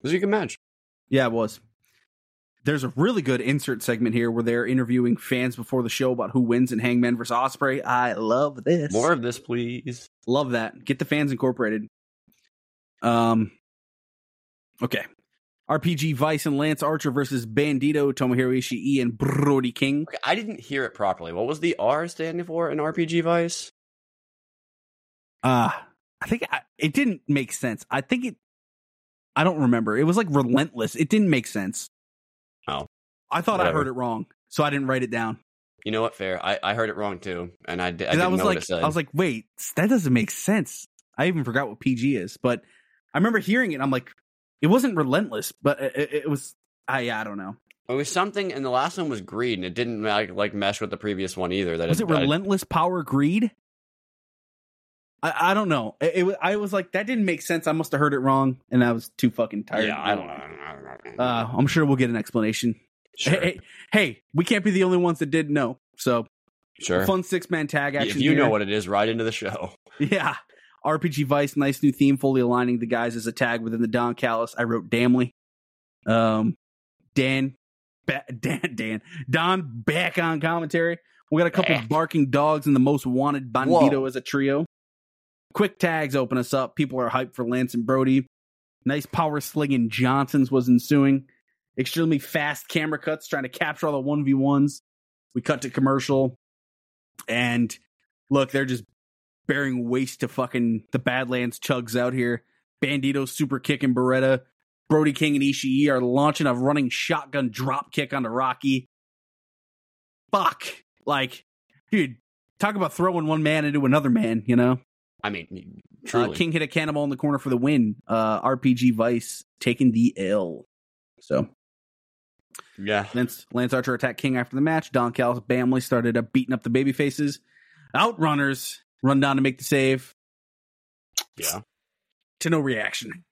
was a good match. Yeah, it was. There's a really good insert segment here where they're interviewing fans before the show about who wins in Hangman versus Ospreay. I love this. More of this, please. Love that. Get the fans incorporated. Um. Okay. R P G Vice and Lance Archer versus Bandito, Tomohiro Ishii, and Brody King. Okay, I didn't hear it properly. What was the R standing for in R P G Vice? Uh, I think I, it didn't make sense. I think it, I don't remember. It was like relentless. It didn't make sense. Oh. I thought Whatever. I heard it wrong, so I didn't write it down. You know what? Fair. I, I heard it wrong too, and I, di- I And didn't I was know like, what it said. I was like, wait, that doesn't make sense. I even forgot what P G is, but I remember hearing it. I'm like, it wasn't relentless, but it, it, it was. I I don't know. It was something, and the last one was greed, and it didn't like, like mesh with the previous one either. That Was it I- relentless power greed? I, I don't know. It, it was. I was like, that didn't make sense. I must have heard it wrong, and I was too fucking tired. Yeah, I don't know. I don't know. Uh, I'm sure we'll get an explanation. Sure. Hey, hey, hey, we can't be the only ones that didn't know. So, Sure. fun six man tag action. If you here. know what it is, right into the show. Yeah. R P G Vice, nice new theme, fully aligning the guys as a tag within the Don Callis. I wrote Damley. Um, Dan, ba- Dan, Dan, Don back on commentary. We got a couple Back. barking dogs and the most wanted Bandito Whoa. as a trio. Quick tags open us up. People are hyped for Lance and Brody. Nice power slinging Johnsons was ensuing. Extremely fast camera cuts trying to capture all the one v ones. We cut to commercial. And look, they're just bearing waste to fucking the Badlands chugs out here. Bandito super kicking Beretta. Brody King and Ishii are launching a running shotgun drop kick onto Rocky. Fuck. Like, dude, talk about throwing one man into another man, you know? I mean, Uh, truly. King hit a cannonball in the corner for the win. Uh, R P G Vice taking the L. So, yeah. Lance, Lance Archer attacked King after the match. Don Callis Bamley started up beating up the baby faces. Outrunners run down to make the save. Yeah. To no reaction.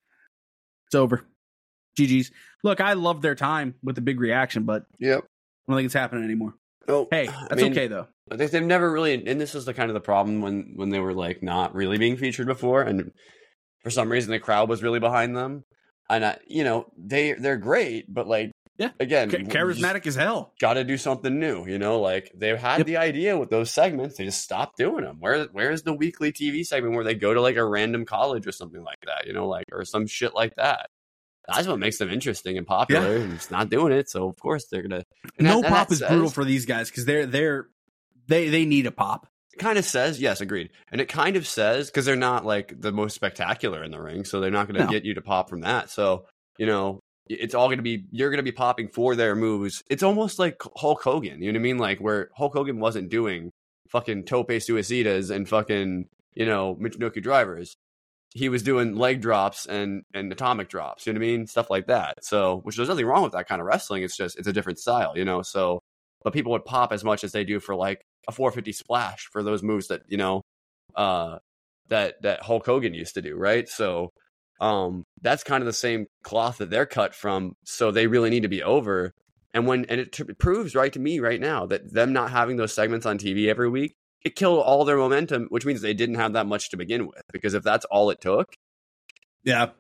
It's over. G G's. Look, I love their time with the big reaction, but Yep. I don't think it's happening anymore. Oh, Hey, I that's mean, okay, though. I think they've never really, and this is the kind of the problem when when they were like not really being featured before, and for some reason the crowd was really behind them, and I, you know, they they're great, but like, Yeah. again, Ch- charismatic as hell. got to do something new, you know, like they had Yep. the idea with those segments, they just stopped doing them. Where where's the weekly T V segment where they go to like a random college or something like that, you know, like or some shit like that? That's what makes them interesting and popular, Yeah. and it's not doing it, so of course they're gonna. and No that- and pop that is brutal says- for these guys because they're they're they they need a pop. kind of says yes, agreed, and it kind of says because they're not like the most spectacular in the ring, so they're not going to No. get you to pop from that. So you know, it's all going to be you're going to be popping for their moves. It's almost like Hulk Hogan, you know what I mean? Like where Hulk Hogan wasn't doing fucking tope suicidas and fucking you know Michinoku drivers. He was doing leg drops and and atomic drops, you know what I mean? Stuff like that. So, which there's nothing wrong with that kind of wrestling. It's just it's a different style, you know. So, but people would pop as much as they do for like a four fifty splash for those moves that you know uh that that Hulk Hogan used to do, right? So um that's kind of the same cloth that they're cut from, so they really need to be over. And when and it, t- it proves right to me right now that them not having those segments on T V every week, it killed all their momentum, which means they didn't have that much to begin with, because if that's all it took, Yeah.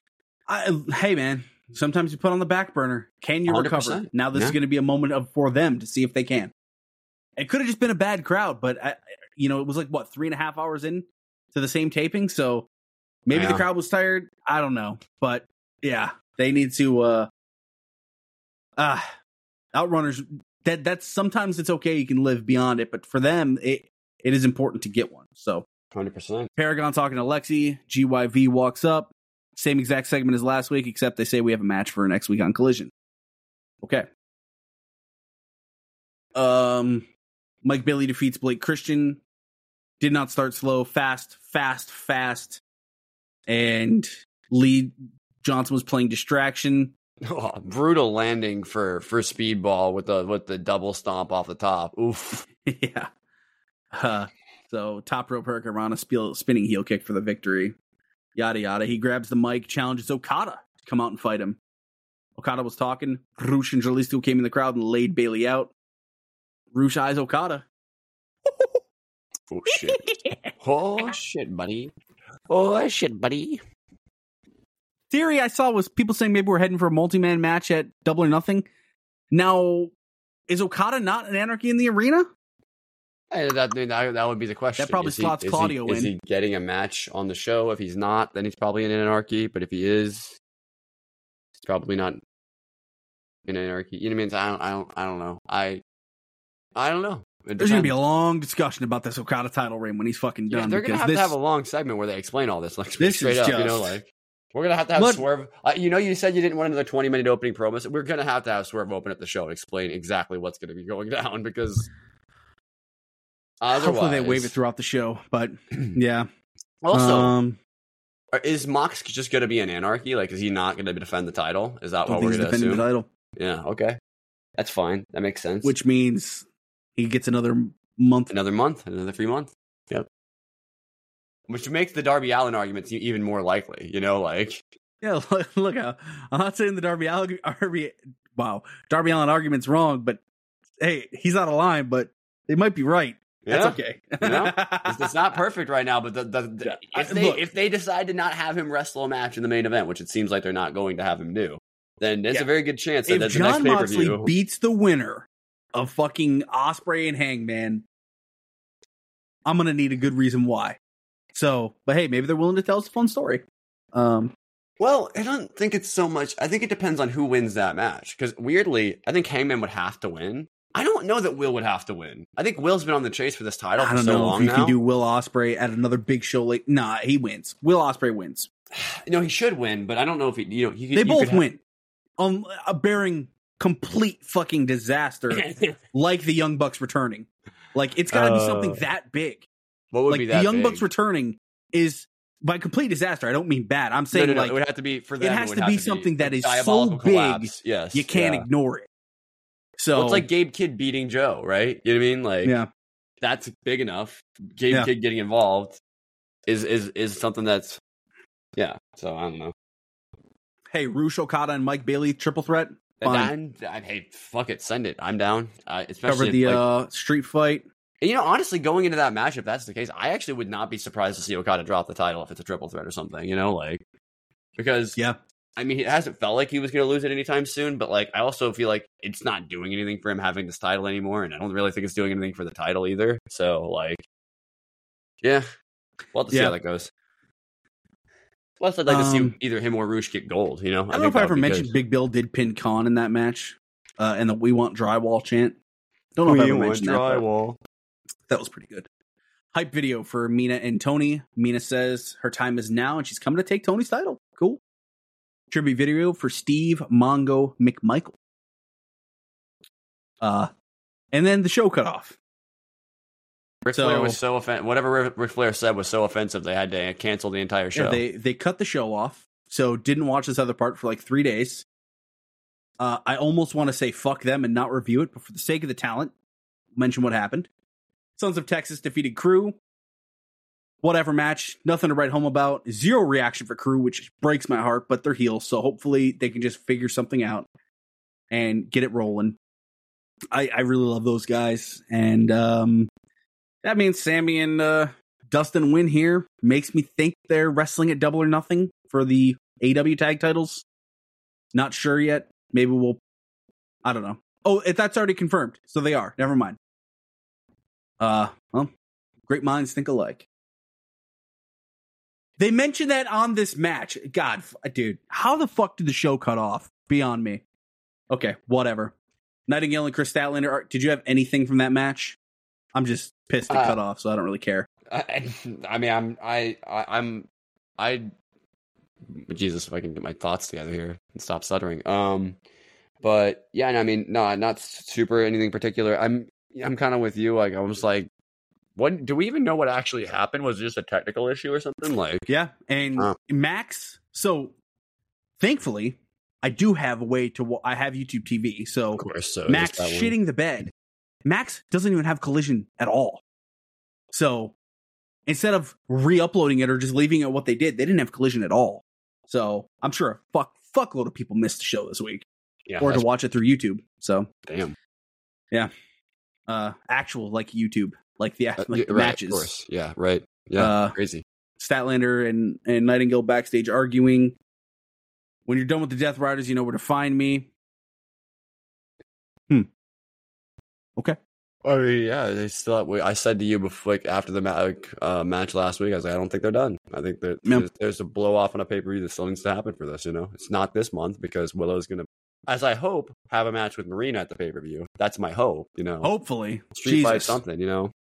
I, hey man, sometimes you put on the back burner. Can you one hundred recover? percent. Now this is Yeah. going to be a moment of for them to see if they can. It could have just been a bad crowd, but I, you know, it was like what three and a half hours in to the same taping, so maybe the Yeah. crowd was tired. I don't know, but yeah, they need to. uh uh Outrunners. That that's sometimes it's okay. You can live beyond it, but for them, it it is important to get one. So. one hundred percent. Paragon talking to Lexi. G Y V walks up. Same exact segment as last week, except they say we have a match for next week on Collision. Okay. Um, Mike Bailey defeats Blake Christian. Did not start slow. Fast, fast, fast. And Lee Johnson was playing distraction. Oh, brutal landing for for Speedball with the with the double stomp off the top. Oof. Yeah. Uh, so top rope Hurricanrana spiel, spinning heel kick for the victory. Yada yada. He grabs the mic, challenges Okada to come out and fight him. Okada was talking. Roosh and Jalisco came in the crowd and laid Bailey out. Roosh eyes Okada. Oh shit. Oh shit, buddy. Oh shit, buddy. theory I saw was people saying maybe we're heading for a multi-man match at Double or Nothing. Now, is Okada not an Anarchy in the Arena? Hey, that, that that would be the question. That probably is slots he, Claudio is he, in. Is he getting a match on the show? If he's not, then he's probably in Anarchy. But if he is, he's probably not in Anarchy. You know what I mean? I don't. I don't. I don't know. I. I don't know. It There's going to be depends. a long discussion about this Okada title reign when he's fucking done. Yeah, they're gonna because have this, to have a long segment where they explain all this, like This straight is up. just- You know, like we're gonna have to have Look- Swerve. Uh, you know, you said you didn't want another twenty minute opening promo. So we're gonna have to have Swerve open up the show and explain exactly what's gonna be going down because otherwise, hopefully they wave it throughout the show. But yeah. Also, um, Are- Is Mox just going to be in Anarchy? Like, is he not going to defend the title? Is that I don't what think we're he's going to defending assume? the title, Yeah, okay. That's fine. That makes sense. which means he gets another month. Another month, another free month. Yep. Which makes the Darby Allin arguments e- even more likely. You know, like, Yeah, look, look out. I'm not saying the Darby Allin, Darby, wow, Darby Allin argument's wrong, but hey, he's out of line, but they might be right. That's yeah. okay. You know? it's, it's not perfect right now, but the, the, the, Yeah. if I- they look. if they decide to not have him wrestle a match in the main event, which it seems like they're not going to have him do, then there's Yeah. a very good chance that If at the next John pay per Moxley view. beats the winner of fucking Ospreay and Hangman, I'm gonna need a good reason why. So, but hey, maybe they're willing to tell us a fun story. Um, Well, I don't think it's so much. I think it depends on who wins that match. Because weirdly, I think Hangman would have to win. I don't know that Will would have to win. I think Will's been on the chase for this title I for don't so know long if you now. can do Will Ospreay at another big show. Like, nah, he wins. Will Ospreay wins. No, he should win, but I don't know if he. You know, he, They you both could have- win. Um, uh, bearing complete fucking disaster, like the Young Bucks returning. Like, it's got to be Uh, something that big. what would Like be the that Young big? Bucks returning is by complete disaster. I don't mean bad. I'm No, saying no, no, like it would have to be for them. has would to have be something that a is so diabolical big, collapse. Yes, you can't yeah. ignore it. So Well, it's like Gabe Kidd beating Joe, right? You know what I mean? Like, yeah, that's big enough. Gabe Yeah. Kidd getting involved is is is something that's yeah. So I don't know. hey, Roosh Okada and Mike Bailey triple threat. Fine. And I, hey, fuck it, send it. I'm down. Uh, Cover especially the like, uh, street fight. and, you know, honestly, going into that match, if that's the case, I actually would not be surprised to see Okada drop the title if it's a triple threat or something. You know, like because Yeah, I mean, it hasn't felt like he was going to lose it anytime soon, but like I also feel like it's not doing anything for him having this title anymore, and I don't really think it's doing anything for the title either. So, like, yeah, we'll have to see Yeah. how that goes. Plus, I'd like to see Um, either him or Roosh get gold. You know, I don't know think if I that ever would be mentioned good. Big Bill did pin Khan in that match, uh, and the "We Want Drywall" chant. Don't know if I ever mentioned that. but That was pretty good. Hype video for Mina and Tony. Mina says her time is now, and she's coming to take Tony's title. Cool. Tribute video for Steve Mongo McMichael. Uh, and then the show cut off. Ric So- Flair was so offensive. Whatever Ric Ric Flair said was so offensive, they had to cancel the entire show. Yeah, they they cut the show off, so didn't watch this other part for like three days. Uh, I almost want to say fuck them and not review it, but for the sake of the talent, mention what happened. Sons of Texas defeated Crew. Whatever match, nothing to write home about. Zero reaction for Crew, which breaks my heart, but they're heels, so hopefully they can just figure something out and get it rolling. I, I really love those guys, and um, that means Sammy and uh, Dustin win here. Makes me think they're wrestling at Double or Nothing for the A E W tag titles. Not sure yet. Maybe we'll. I don't know. Oh, if that's already confirmed, so they are. Never mind. Uh, well, great minds think alike. They mentioned that on this match. God, f- dude, how the fuck did the show cut off? Beyond me. Okay, whatever. Nightingale and Chris Statlander. are- Did you have anything from that match? I'm just pissed it Uh, cut off, so I don't really care. I, I mean, I'm, I, I, I'm, I, Jesus, if I can get my thoughts together here and stop stuttering. Um, but yeah, and I mean, no, not super anything particular. I'm, I'm kind of with you. Like, I was like, what? Do we even know what actually happened? Was it just a technical issue or something? Like, Yeah, and Uh. Max. So, thankfully, I do have a way to. wa- I have YouTube T V, so of course, so Max just that one. shitting the bed. Max doesn't even have Collision at all. So instead of re-uploading it or just leaving it what they did, they didn't have Collision at all. So I'm sure a fuck fuckload of people missed the show this week, Yeah, or to that's- watch it through YouTube. So damn. uh, actual like YouTube, like the Uh, like yeah, the right, matches. Of course. Yeah, right. Yeah, Uh, crazy. Statlander and and Nightingale backstage arguing. When you're done with the Death Riders, you know where to find me. Hmm. Okay. Oh yeah, they still. I said to you before, like after the ma- uh, match last week, I was like, I don't think they're done. I think that Yep. there's, there's a blow off on a pay per view that still needs to happen for this. You know, it's not this month because Willow's gonna, as I hope, have a match with Marina at the pay per view. That's my hope. You know, Hopefully. Street Fight Jesus. something. You know,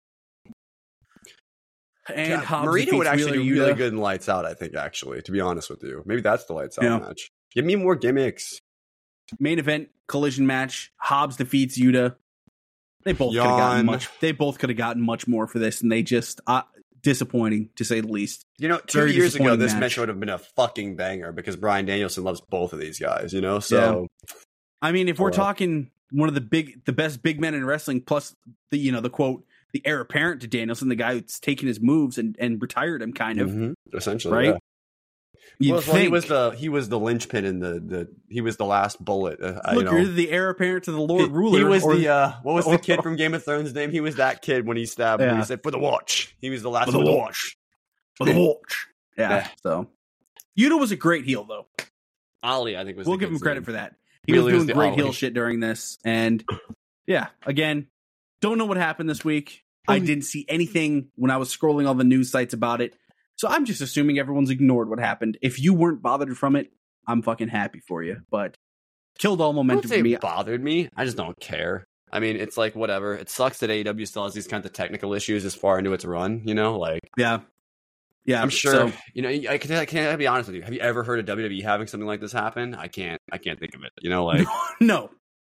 And yeah, Hobbs Marina would defeats actually Wheeler do really Yuta. good in Lights Out. I think actually, to be honest with you, maybe that's the Lights Out Yeah. match. Give me more gimmicks. Main event collision match. Hobbs defeats Yuta. They both could have gotten Yawn. much. They both could have gotten much more for this, and they just uh, disappointing to say the least. You know, two Very years ago, disappointing this match. match would have been a fucking banger because Bryan Danielson loves both of these guys. You know, so I mean, if we're Well. talking one of the big, the best big men in wrestling, plus the you know the quote, the heir apparent to Danielson, the guy who's taken his moves and, and retired him, kind of Mhm, essentially, right. yeah. You'd Well, well, he think, was the he was the linchpin in the, the he was the last bullet. Uh, I- look, you know. you're the heir apparent to the Lord he, Ruler. he was or- the uh, what was or- the kid from Game of Thrones' name? He was that kid when he stabbed. When Yeah. he said for the watch. He was the last For the one with watch. for the watch. Yeah, Yeah. so Yuta was a great heel, though. Ali, I think was. We'll the give him kid's credit name. for that. He Really was was doing the great Ollie. heel shit during this, and yeah, again, don't know what happened this week. I didn't see anything when I was scrolling all the news sites about it, so I'm just assuming everyone's ignored what happened. If you weren't bothered from it, I'm fucking happy for you, but killed all I don't momentum say for me. it bothered me. I just don't care. I mean, it's like whatever. It sucks that A E W still has these kinds of technical issues as far into its run. You know, like Yeah, yeah, I'm sure. so- You know, I can. I can I be honest with you. Have you ever heard of W W E having something like this happen? I can't. I can't think of it. You know, like no,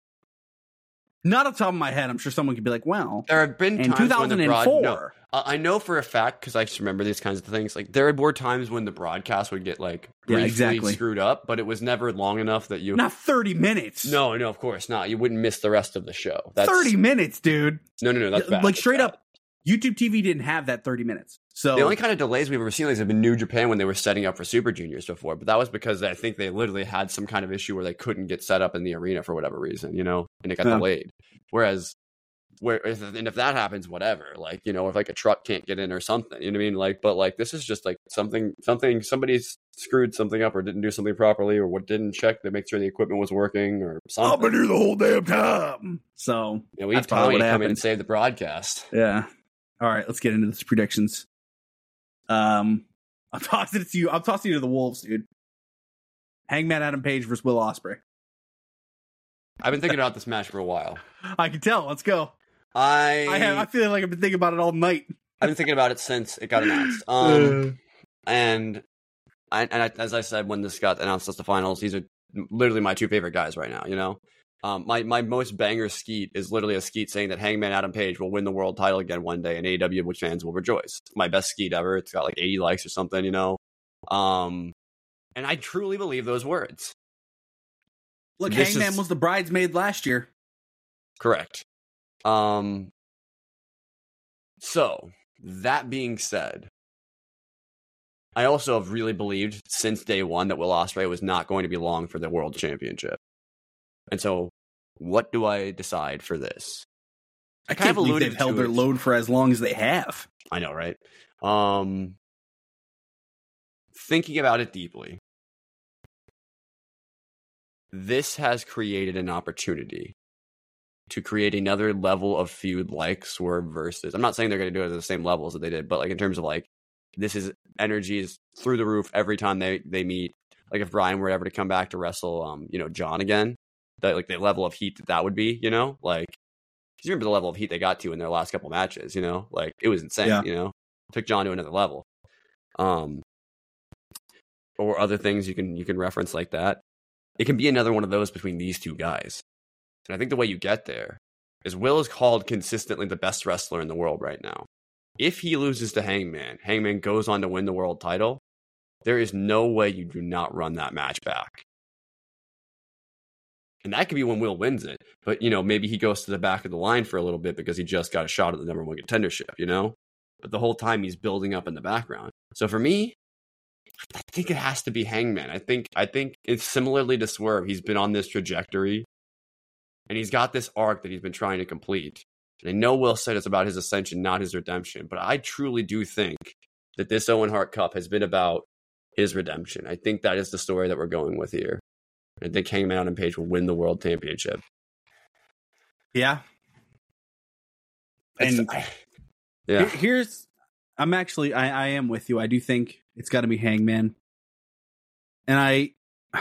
not off the top of my head. I'm sure someone could be like, "Well, there have been in times when the broad. two thousand four." No, I I know for a fact because I just remember these kinds of things. Like there were times when the broadcast would get like Yeah, briefly exactly. screwed up, but it was never long enough that you. Not thirty minutes. No, no, of course not. You wouldn't miss the rest of the show. That's thirty minutes, dude. No, no, no. That's bad. like That's straight bad. up, YouTube T V didn't have that thirty minutes. So The only kind of delays we've ever seen like have been New Japan when they were setting up for Super Juniors before, but that was because I think they literally had some kind of issue where they couldn't get set up in the arena for whatever reason, you know, and it got Yeah. delayed. Whereas, where and if that happens, whatever, like you know, if like a truck can't get in or something, you know what I mean? Like, but like this is just like something, something somebody's screwed something up or didn't do something properly or what didn't check to make sure the equipment was working or something. I've been here the whole damn time. So You know, we that's need probably Tommy what to come in happened. and save the broadcast. Yeah. All right, let's get into this predictions. Um, I'm tossing it to you. I'm tossing you to the Wolves, dude. Hangman Adam Page versus Will Ospreay. I've been thinking about this match for a while. I can tell. Let's go. I I have. I feel like I've been thinking about it all night. I've been thinking about it since it got announced. Um, and I, and I, as I said when this got announced as the finals, these are literally my two favorite guys right now. You know, um, my my most banger skeet is literally a skeet saying that Hangman Adam Page will win the world title again one day, and A E W which fans will rejoice. My best skeet ever. It's got like eighty likes or something. You know, um, and I truly believe those words. Look, This Hangman is- was the bridesmaid last year. Correct. Um. So that being said, I also have really believed since day one that Will Ospreay was not going to be long for the world championship. And so, what do I decide for this? I kind can't of believe alluded they've held to their it. load for as long as they have. I know, right? Um, thinking about it deeply, this has created an opportunity to create another level of feud like Swerve versus. I'm not saying they're going to do it at the same levels that they did, but like in terms of like this is energy is through the roof every time they they meet. Like if Brian were ever to come back to wrestle, um, you know, John again, that like the level of heat that that would be, you know, like. Because you remember the level of heat they got to in their last couple matches, you know, like it was insane, Yeah. you know, took John to another level. Um, or other things you can you can reference like that. It can be another one of those between these two guys. And I think the way you get there is Will is called consistently the best wrestler in the world right now. If he loses to Hangman, Hangman goes on to win the world title, there is no way you do not run that match back. And that could be when Will wins it. But, you know, maybe he goes to the back of the line for a little bit because he just got a shot at the number one contendership, you know? But the whole time he's building up in the background. So for me, I think it has to be Hangman. I think I think it's similarly to Swerve. He's been on this trajectory. And he's got this arc that he's been trying to complete. And I know Will said it's about his ascension, not his redemption. But I truly do think that this Owen Hart Cup has been about his redemption. I think that is the story that we're going with here. I think Hangman Adam Page will win the world championship. Yeah. And I, yeah, here's, I'm actually, I, I am with you. I do think it's got to be Hangman. And I,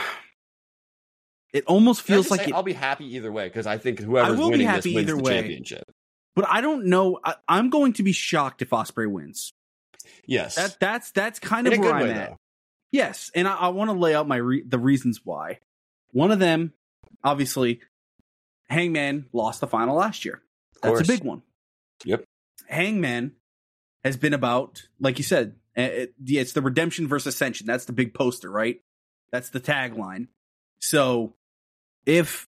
it almost feels like it, I'll be happy either way because I think whoever's I will be winning happy this wins either the way. championship. But I don't know. I, I'm going to be shocked if Ospreay wins. Yes, That that's that's kind of in a where good I'm way, at. though. Yes, and I, I want to lay out my re- the reasons why. One of them, obviously, Hangman lost the final last year. That's course. a big one. Yep. Hangman has been about, like you said, it, it's the redemption versus ascension. That's the big poster, right? That's the tagline. So, if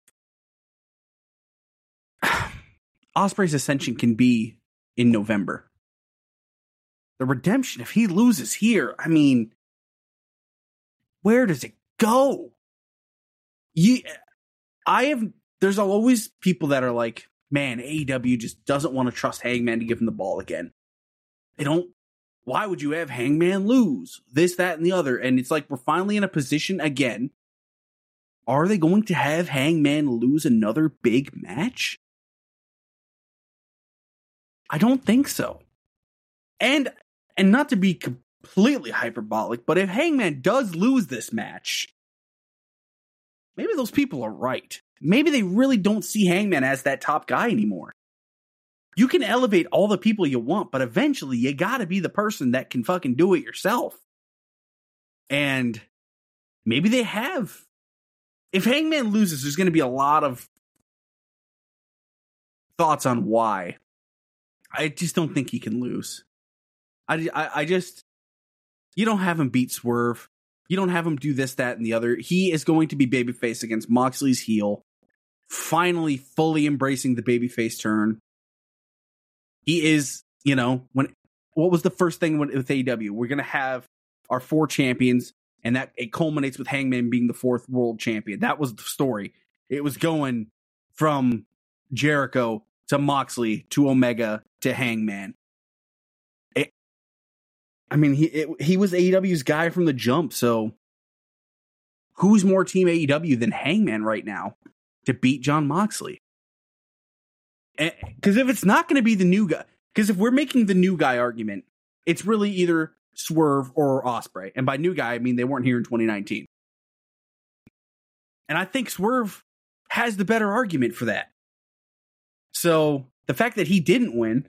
Ospreay's ascension can be in November, the redemption, if he loses here, I mean, where does it go? You, I have, there's always people that are like, man, A E W just doesn't want to trust Hangman to give him the ball again. They don't, why would you have Hangman lose? This, that, and the other. And it's like, we're finally in a position again. Are they going to have Hangman lose another big match? I don't think so. And, and not to be completely hyperbolic, but if Hangman does lose this match, maybe those people are right. Maybe they really don't see Hangman as that top guy anymore. You can elevate all the people you want, but eventually you gotta be the person that can fucking do it yourself. And maybe they have. If Hangman loses, there's gonna be a lot of thoughts on why. I just don't think he can lose. I, I, I just, you don't have him beat Swerve. You don't have him do this, that, and the other. He is going to be babyface against Moxley's heel. Finally, fully embracing the babyface turn. He is, you know, when what was the first thing with A E W? We're going to have our four champions, and that it culminates with Hangman being the fourth world champion. That was the story. It was going from Jericho to Moxley to Omega to Hangman. It, I mean, he it, he was A E W's guy from the jump, so who's more Team A E W than Hangman right now to beat Jon Moxley? Because if it's not going to be the new guy, because if we're making the new guy argument, it's really either Swerve or Ospreay. And by new guy, I mean they weren't here in twenty nineteen. And I think Swerve has the better argument for that. So the fact that he didn't win,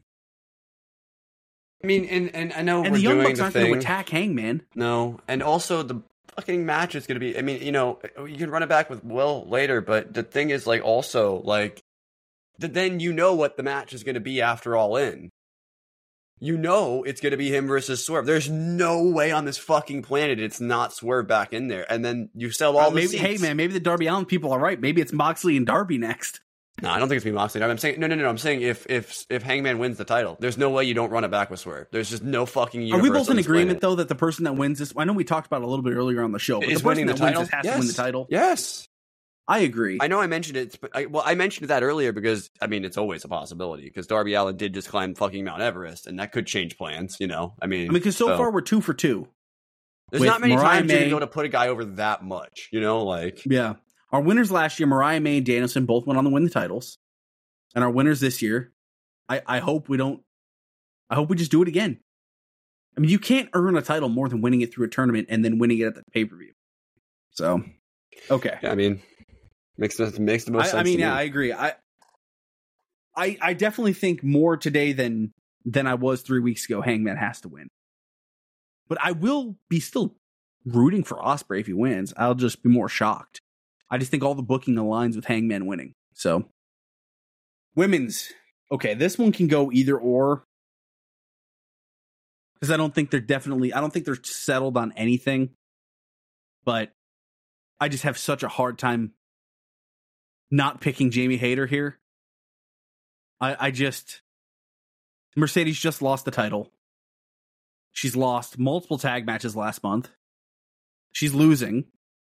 I mean, and, and I know and we're the Young doing Bucks the aren't thing. going to attack Hangman. No, and also the fucking match is going to be. I mean, you know, you can run it back with Will later, but the thing is, like, also, like, that then you know what the match is going to be after All In. You know it's going to be him versus Swerve. There's no way on this fucking planet it's not Swerve back in there. And then you sell all Uh, the maybe, seats. hey man, maybe the Darby Allin people are right. Maybe it's Moxley and Darby next. No, I don't think it's going to be Moxley. I'm saying no, no, no, no. I'm saying if if if Hangman wins the title, there's no way you don't run it back with Swerve. There's just no fucking. Are we both on in this agreement planet. though that the person that wins this? I know we talked about it a little bit earlier on the show. But Is the person winning the that wins title? this has Yes. to win the title. Yes. I agree. I know I mentioned it. But I, well, I mentioned that earlier because I mean it's always a possibility because Darby Allin did just climb fucking Mount Everest, and that could change plans. You know, I mean, I mean, because so, far we're two for two. there's with not many Mariah times you're May- gonna go to put a guy over that much. You know, like Yeah. Our winners last year, Mariah May and Danielson, both went on to win the titles. And our winners this year, I, I hope we don't, I hope we just do it again. I mean, you can't earn a title more than winning it through a tournament and then winning it at the pay-per-view. So, okay. yeah, I mean, makes the makes the most I, sense. I mean, to yeah, me. I agree. I, I, I definitely think more today than, than I was three weeks ago. Hangman has to win. But I will be still rooting for Ospreay if he wins. I'll just be more shocked. I just think all the booking aligns with Hangman winning. So, women's. Okay, this one can go either or. Because I don't think they're definitely, I don't think they're settled on anything. But I just have such a hard time not picking Jamie Hayter here. I, I just, Mercedes just lost the title. She's lost multiple tag matches last month. She's losing.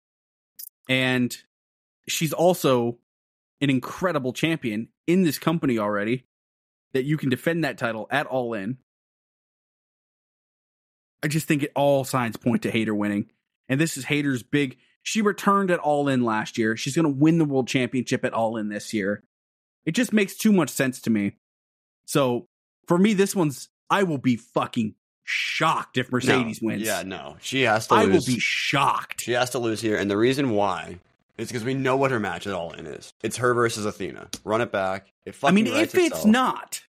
And she's also an incredible champion in this company already that you can defend that title at All In. I just think it all signs point to Hayter winning. And this is Hayter's big, She returned at All In last year. She's going to win the World Championship at All In this year. It just makes too much sense to me. So for me, this one's, I will be fucking shocked if Mercedes no, wins. Yeah, no. She has to I lose. will be shocked. She has to lose here. And the reason why is because we know what her match at All In is. It's her versus Athena. Run it back. It I mean, writes if it's itself. not,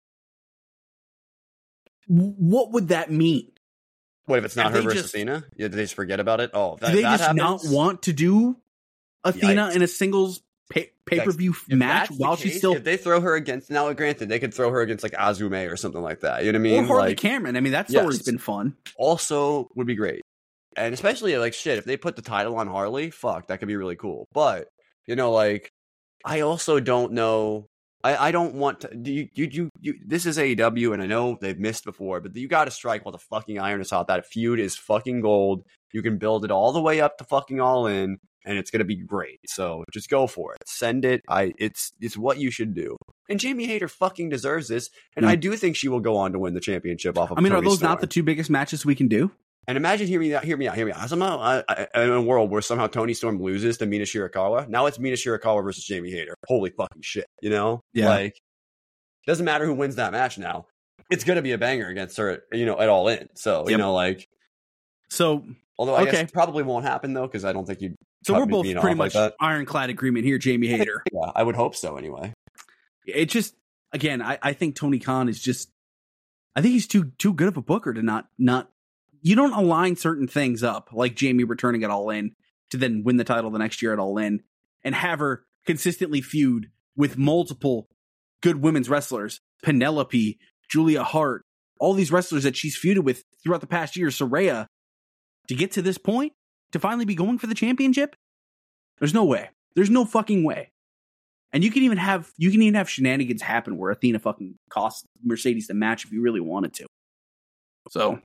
what would that mean? What if it's not If her they versus just- Athena? Yeah, do they just forget about it? Oh, that, Do they that just happens? not want to do Athena Yikes. in a singles pay per view If match that's the while she's case, still if they throw her against, now granted, they could throw her against like Azume or something like that. You know what I or mean? Harley Like, Cameron? I mean, that Yes. story's been fun. also would be great. And especially like shit, if they put the title on Harley, fuck, that could be really cool. But, you know, like, I also don't know. I, I don't want to. Do you, you, you, you, this is A E W, and I know they've missed before, but you got to strike while the fucking iron is hot. That feud is fucking gold. You can build it all the way up to fucking All In, and it's gonna be great. So just go for it. Send it. I. It's it's what you should do. And Jamie Hayter fucking deserves this, and Mm. I do think she will go on to win the championship off of. I mean, are Toni those not Storm. the two biggest matches we can do? And imagine, hear me out, hear me out, hear me out. Somehow, I, I, in a world where somehow Toni Storm loses to Mina Shirakawa, now it's Mina Shirakawa versus Jamie Hayter. Holy fucking shit, you know? Yeah. Like, doesn't matter who wins that match now. It's going to be a banger against her, you know, at All In. So, you Yep. know, like, So, although I Okay. guess it probably won't happen, though, because I don't think you'd. so cut we're me both being pretty off like much that. ironclad agreement here, Jamie Hayter. Yeah, I would hope so anyway. It just, again, I, I think Tony Khan is just, I think he's too too good of a booker to not not. You don't align certain things up like Jamie returning at All In to then win the title the next year at All In and have her consistently feud with multiple good women's wrestlers, Penelope, Julia Hart, all these wrestlers that she's feuded with throughout the past year, Saraya, to get to this point, to finally be going for the championship. There's no way. There's no fucking way. And you can even have you can even have shenanigans happen where Athena fucking costs Mercedes the match if you really wanted to. So,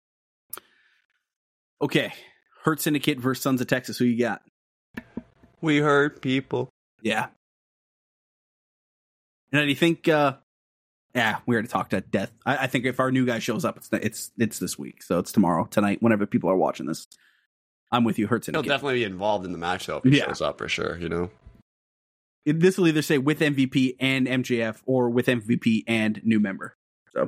okay, Hurt Syndicate versus Sons of Texas. Who you got? We hurt people. Yeah. And do you think? Uh, yeah, we already talked at death. I, I think if our new guy shows up, it's it's it's this week, so it's tomorrow, tonight, whenever people are watching this. I'm with you, Hurt He'll Syndicate. definitely be involved in the match, though, if he Yeah. shows up for sure, you know? It- this will either say with M V P and M J F or with M V P and new member. So,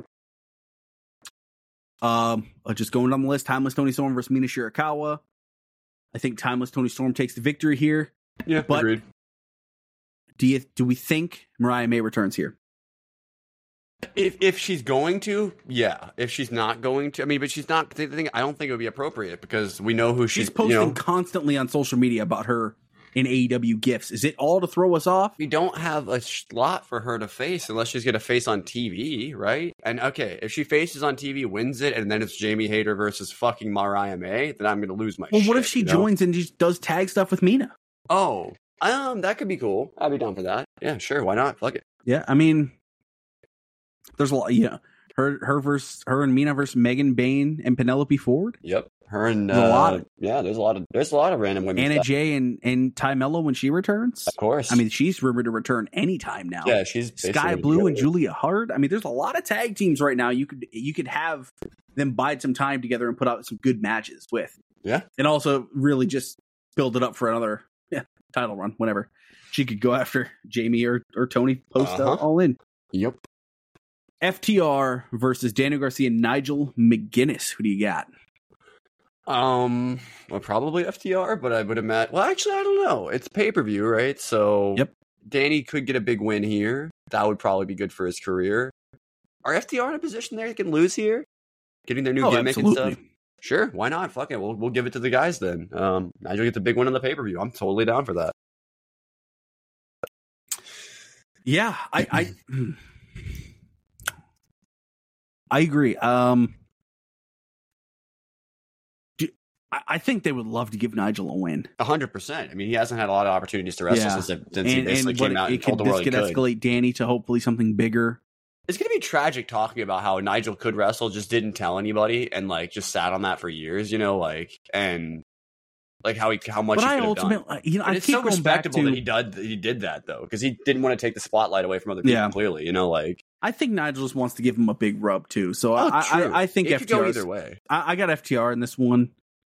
um, uh, just going down the list: Timeless Tony Storm versus Mina Shirakawa. I think Timeless Tony Storm takes the victory here. Yeah, But- agreed. Do you do we think Mariah May returns here? If if she's going to, yeah. If she's not going to, I mean, but she's not. The thing, I don't think it would be appropriate because we know who She's she's. posting You know, constantly on social media about her in A E W gifts. Is it all to throw us off? we don't have a slot for her to face unless she's going to face on T V, right? And okay, if she faces on T V, wins it, and then it's Jamie Hayter versus fucking Mariah May, then I'm going to lose my. Well, shit, what if she you know? joins and just does tag stuff with Mina? Oh, um, that could be cool. I'd be down for that. Yeah, sure. Why not? Fuck it. Yeah, I mean, there's a lot. Yeah, her her versus her and Mina versus Megan Bain and Penelope Ford. Yep. Her and uh, There's a lot. yeah, there's a lot of there's a lot of random women. Anna stuff. Jay and and Ty Mello when she returns. Of course. I mean, she's rumored to return anytime now. yeah, she's Sky basically Blue and together. Julia Hart. I mean, there's a lot of tag teams right now. You could you could have them bide some time together and put out some good matches with. Yeah. And also really just build it up for another yeah, title run whenever. She could go after Jamie or, or Tony post uh, Uh-huh. all in. Yep. F T R versus Daniel Garcia and Nigel McGuinness. Who do you got? Um, well, probably F T R, but I would imagine. Well, actually, I don't know. It's pay per view, right? So, Yep. Danny could get a big win here. That would probably be good for his career. Are F T R in a position there they can lose here? Getting their new Oh, gimmick and absolutely. stuff. Sure, why not? Fuck it, we'll we'll give it to the guys then. Um, Nigel gets a big win on the pay per view. I'm totally down for that. Yeah, I I, I agree. Um, do, I, I think they would love to give Nigel a win. A hundred percent. I mean, he hasn't had a lot of opportunities to wrestle Yeah. since, it- since he And, basically and what came it, out it and told could, the this world he could could. escalate Danny to hopefully something bigger. It's gonna be tragic talking about how Nigel could wrestle, just didn't tell anybody, and like just sat on that for years. You know, like and like how he how much. But he I could have done. ultimately, you know, And I it's keep so going back respectable to. that he did he did that though, because he didn't want to take the spotlight away from other people. Yeah. Clearly, you know, like I think Nigel just wants to give him a big rub too. So oh, I, true. I, I think it could go F T R. 's- either way. I, I got F T R in this one.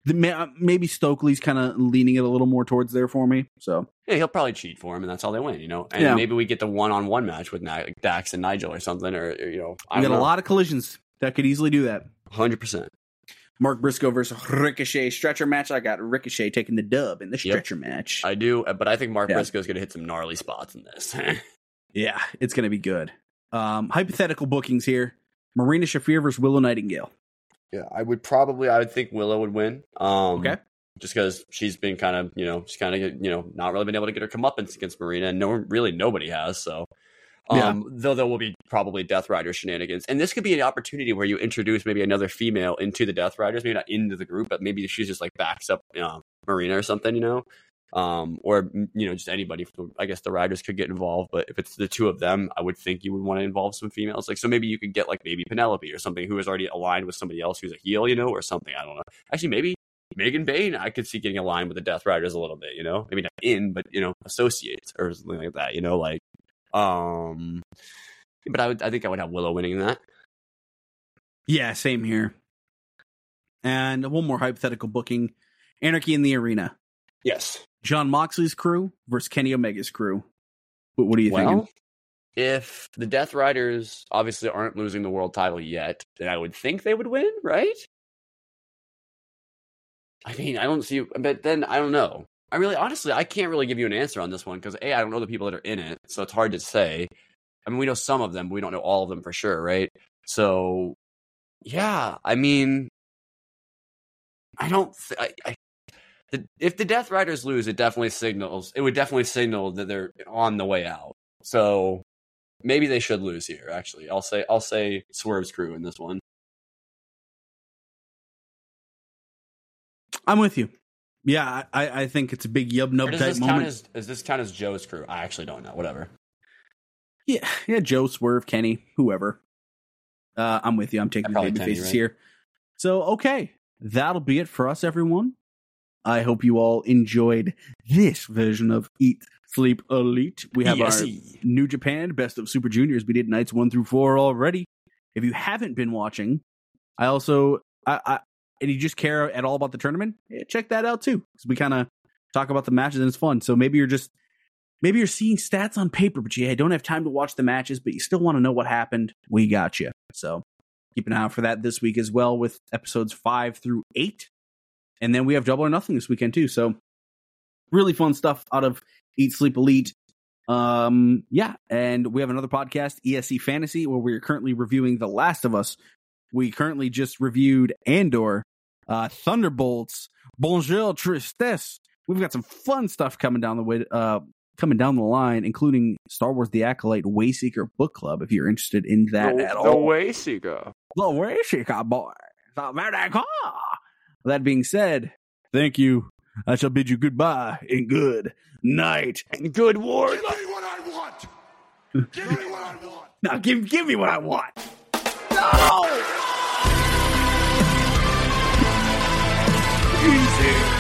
the, maybe Stokely's kind of leaning it a little more towards there for me. So yeah, he'll probably cheat for him, and that's how they win, you know. And yeah. maybe we get the one-on-one match with like Dax and Nigel or something, or, or you know, I we got know. a lot of collisions that could easily do that. one hundred percent. Mark Briscoe versus Ricochet stretcher match. I got Ricochet taking the dub in the stretcher yep. match. I do, but I think Mark yeah. Briscoe's going to hit some gnarly spots in this. yeah, it's going to be good. Um, hypothetical bookings here. Marina Shafir versus Willow Nightingale. Yeah, I would probably, I would think Willow would win. Um, okay. Just because she's been kind of, you know, she's kind of, you know, not really been able to get her comeuppance against Marina, and no, really nobody has, so. Um, yeah. Though there will be probably Death Rider shenanigans. And this could be an opportunity where you introduce maybe another female into the Death Riders, maybe not into the group, but maybe she's just like backs up you know, Marina or something, you know? Um, or, you know, just anybody. I guess the Riders could get involved, but if it's the two of them, I would think you would want to involve some females. Like, so maybe you could get like maybe Penelope or something who is already aligned with somebody else who's a heel, you know, or something. I don't know. Actually, maybe Megan Bayne, I could see getting aligned with the Death Riders a little bit, you know? Maybe not in, but, you know, associates or something like that, you know? Like, um... But I would, I think I would have Willow winning that. Yeah, same here. And one more hypothetical booking. Anarchy in the Arena. Yes. Jon Moxley's crew versus Kenny Omega's crew. What, what are you well, thinking? If the Death Riders obviously aren't losing the world title yet, then I would think they would win, right? I mean, I don't see, but then I don't know. I really, honestly, I can't really give you an answer on this one because A, I don't know the people that are in it, so it's hard to say. I mean, we know some of them, but we don't know all of them for sure, right? So, yeah, I mean, I don't. Th- I, I, the, if the Death Riders lose, it definitely signals. It would definitely signal that they're on the way out. So maybe they should lose here. Actually, I'll say I'll say Swerve's crew in this one. I'm with you. Yeah, I, I think it's a big yub nub type this moment. Count as, does this count as Joe's crew? I actually don't know. Whatever. Yeah, yeah, Joe, Swerve, Kenny, whoever. Uh, I'm with you. I'm taking the baby faces right? here. So, okay. That'll be it for us, everyone. I hope you all enjoyed this version of Eat, Sleep, Elite. We have yes. our New Japan Best of Super Juniors. We did nights one through four already. If you haven't been watching, I also, I, I and you just care at all about the tournament, yeah, check that out too. Because we kind of talk about the matches and it's fun. So maybe you're just, maybe you're seeing stats on paper, but you don't have time to watch the matches, but you still want to know what happened. We got you. So keep an eye out for that this week as well with episodes five through eight. And then we have Double or Nothing this weekend too. So really fun stuff out of Eat, Sleep, Elite. Um, yeah. And we have another podcast, E S C Fantasy, where we're currently reviewing The Last of Us. We currently just reviewed Andor, uh, Thunderbolts, Bonjour Tristesse. We've got some fun stuff coming down the way, uh, coming down the line, including Star Wars The Acolyte Wayseeker Book Club, if you're interested in that the, at the all. Wayseeker. The Wayseeker, boy. That being said, thank you. I shall bid you goodbye and good night. And good war. Give me what I want. Give me what I want. Now give, give me what I want. No! Easy.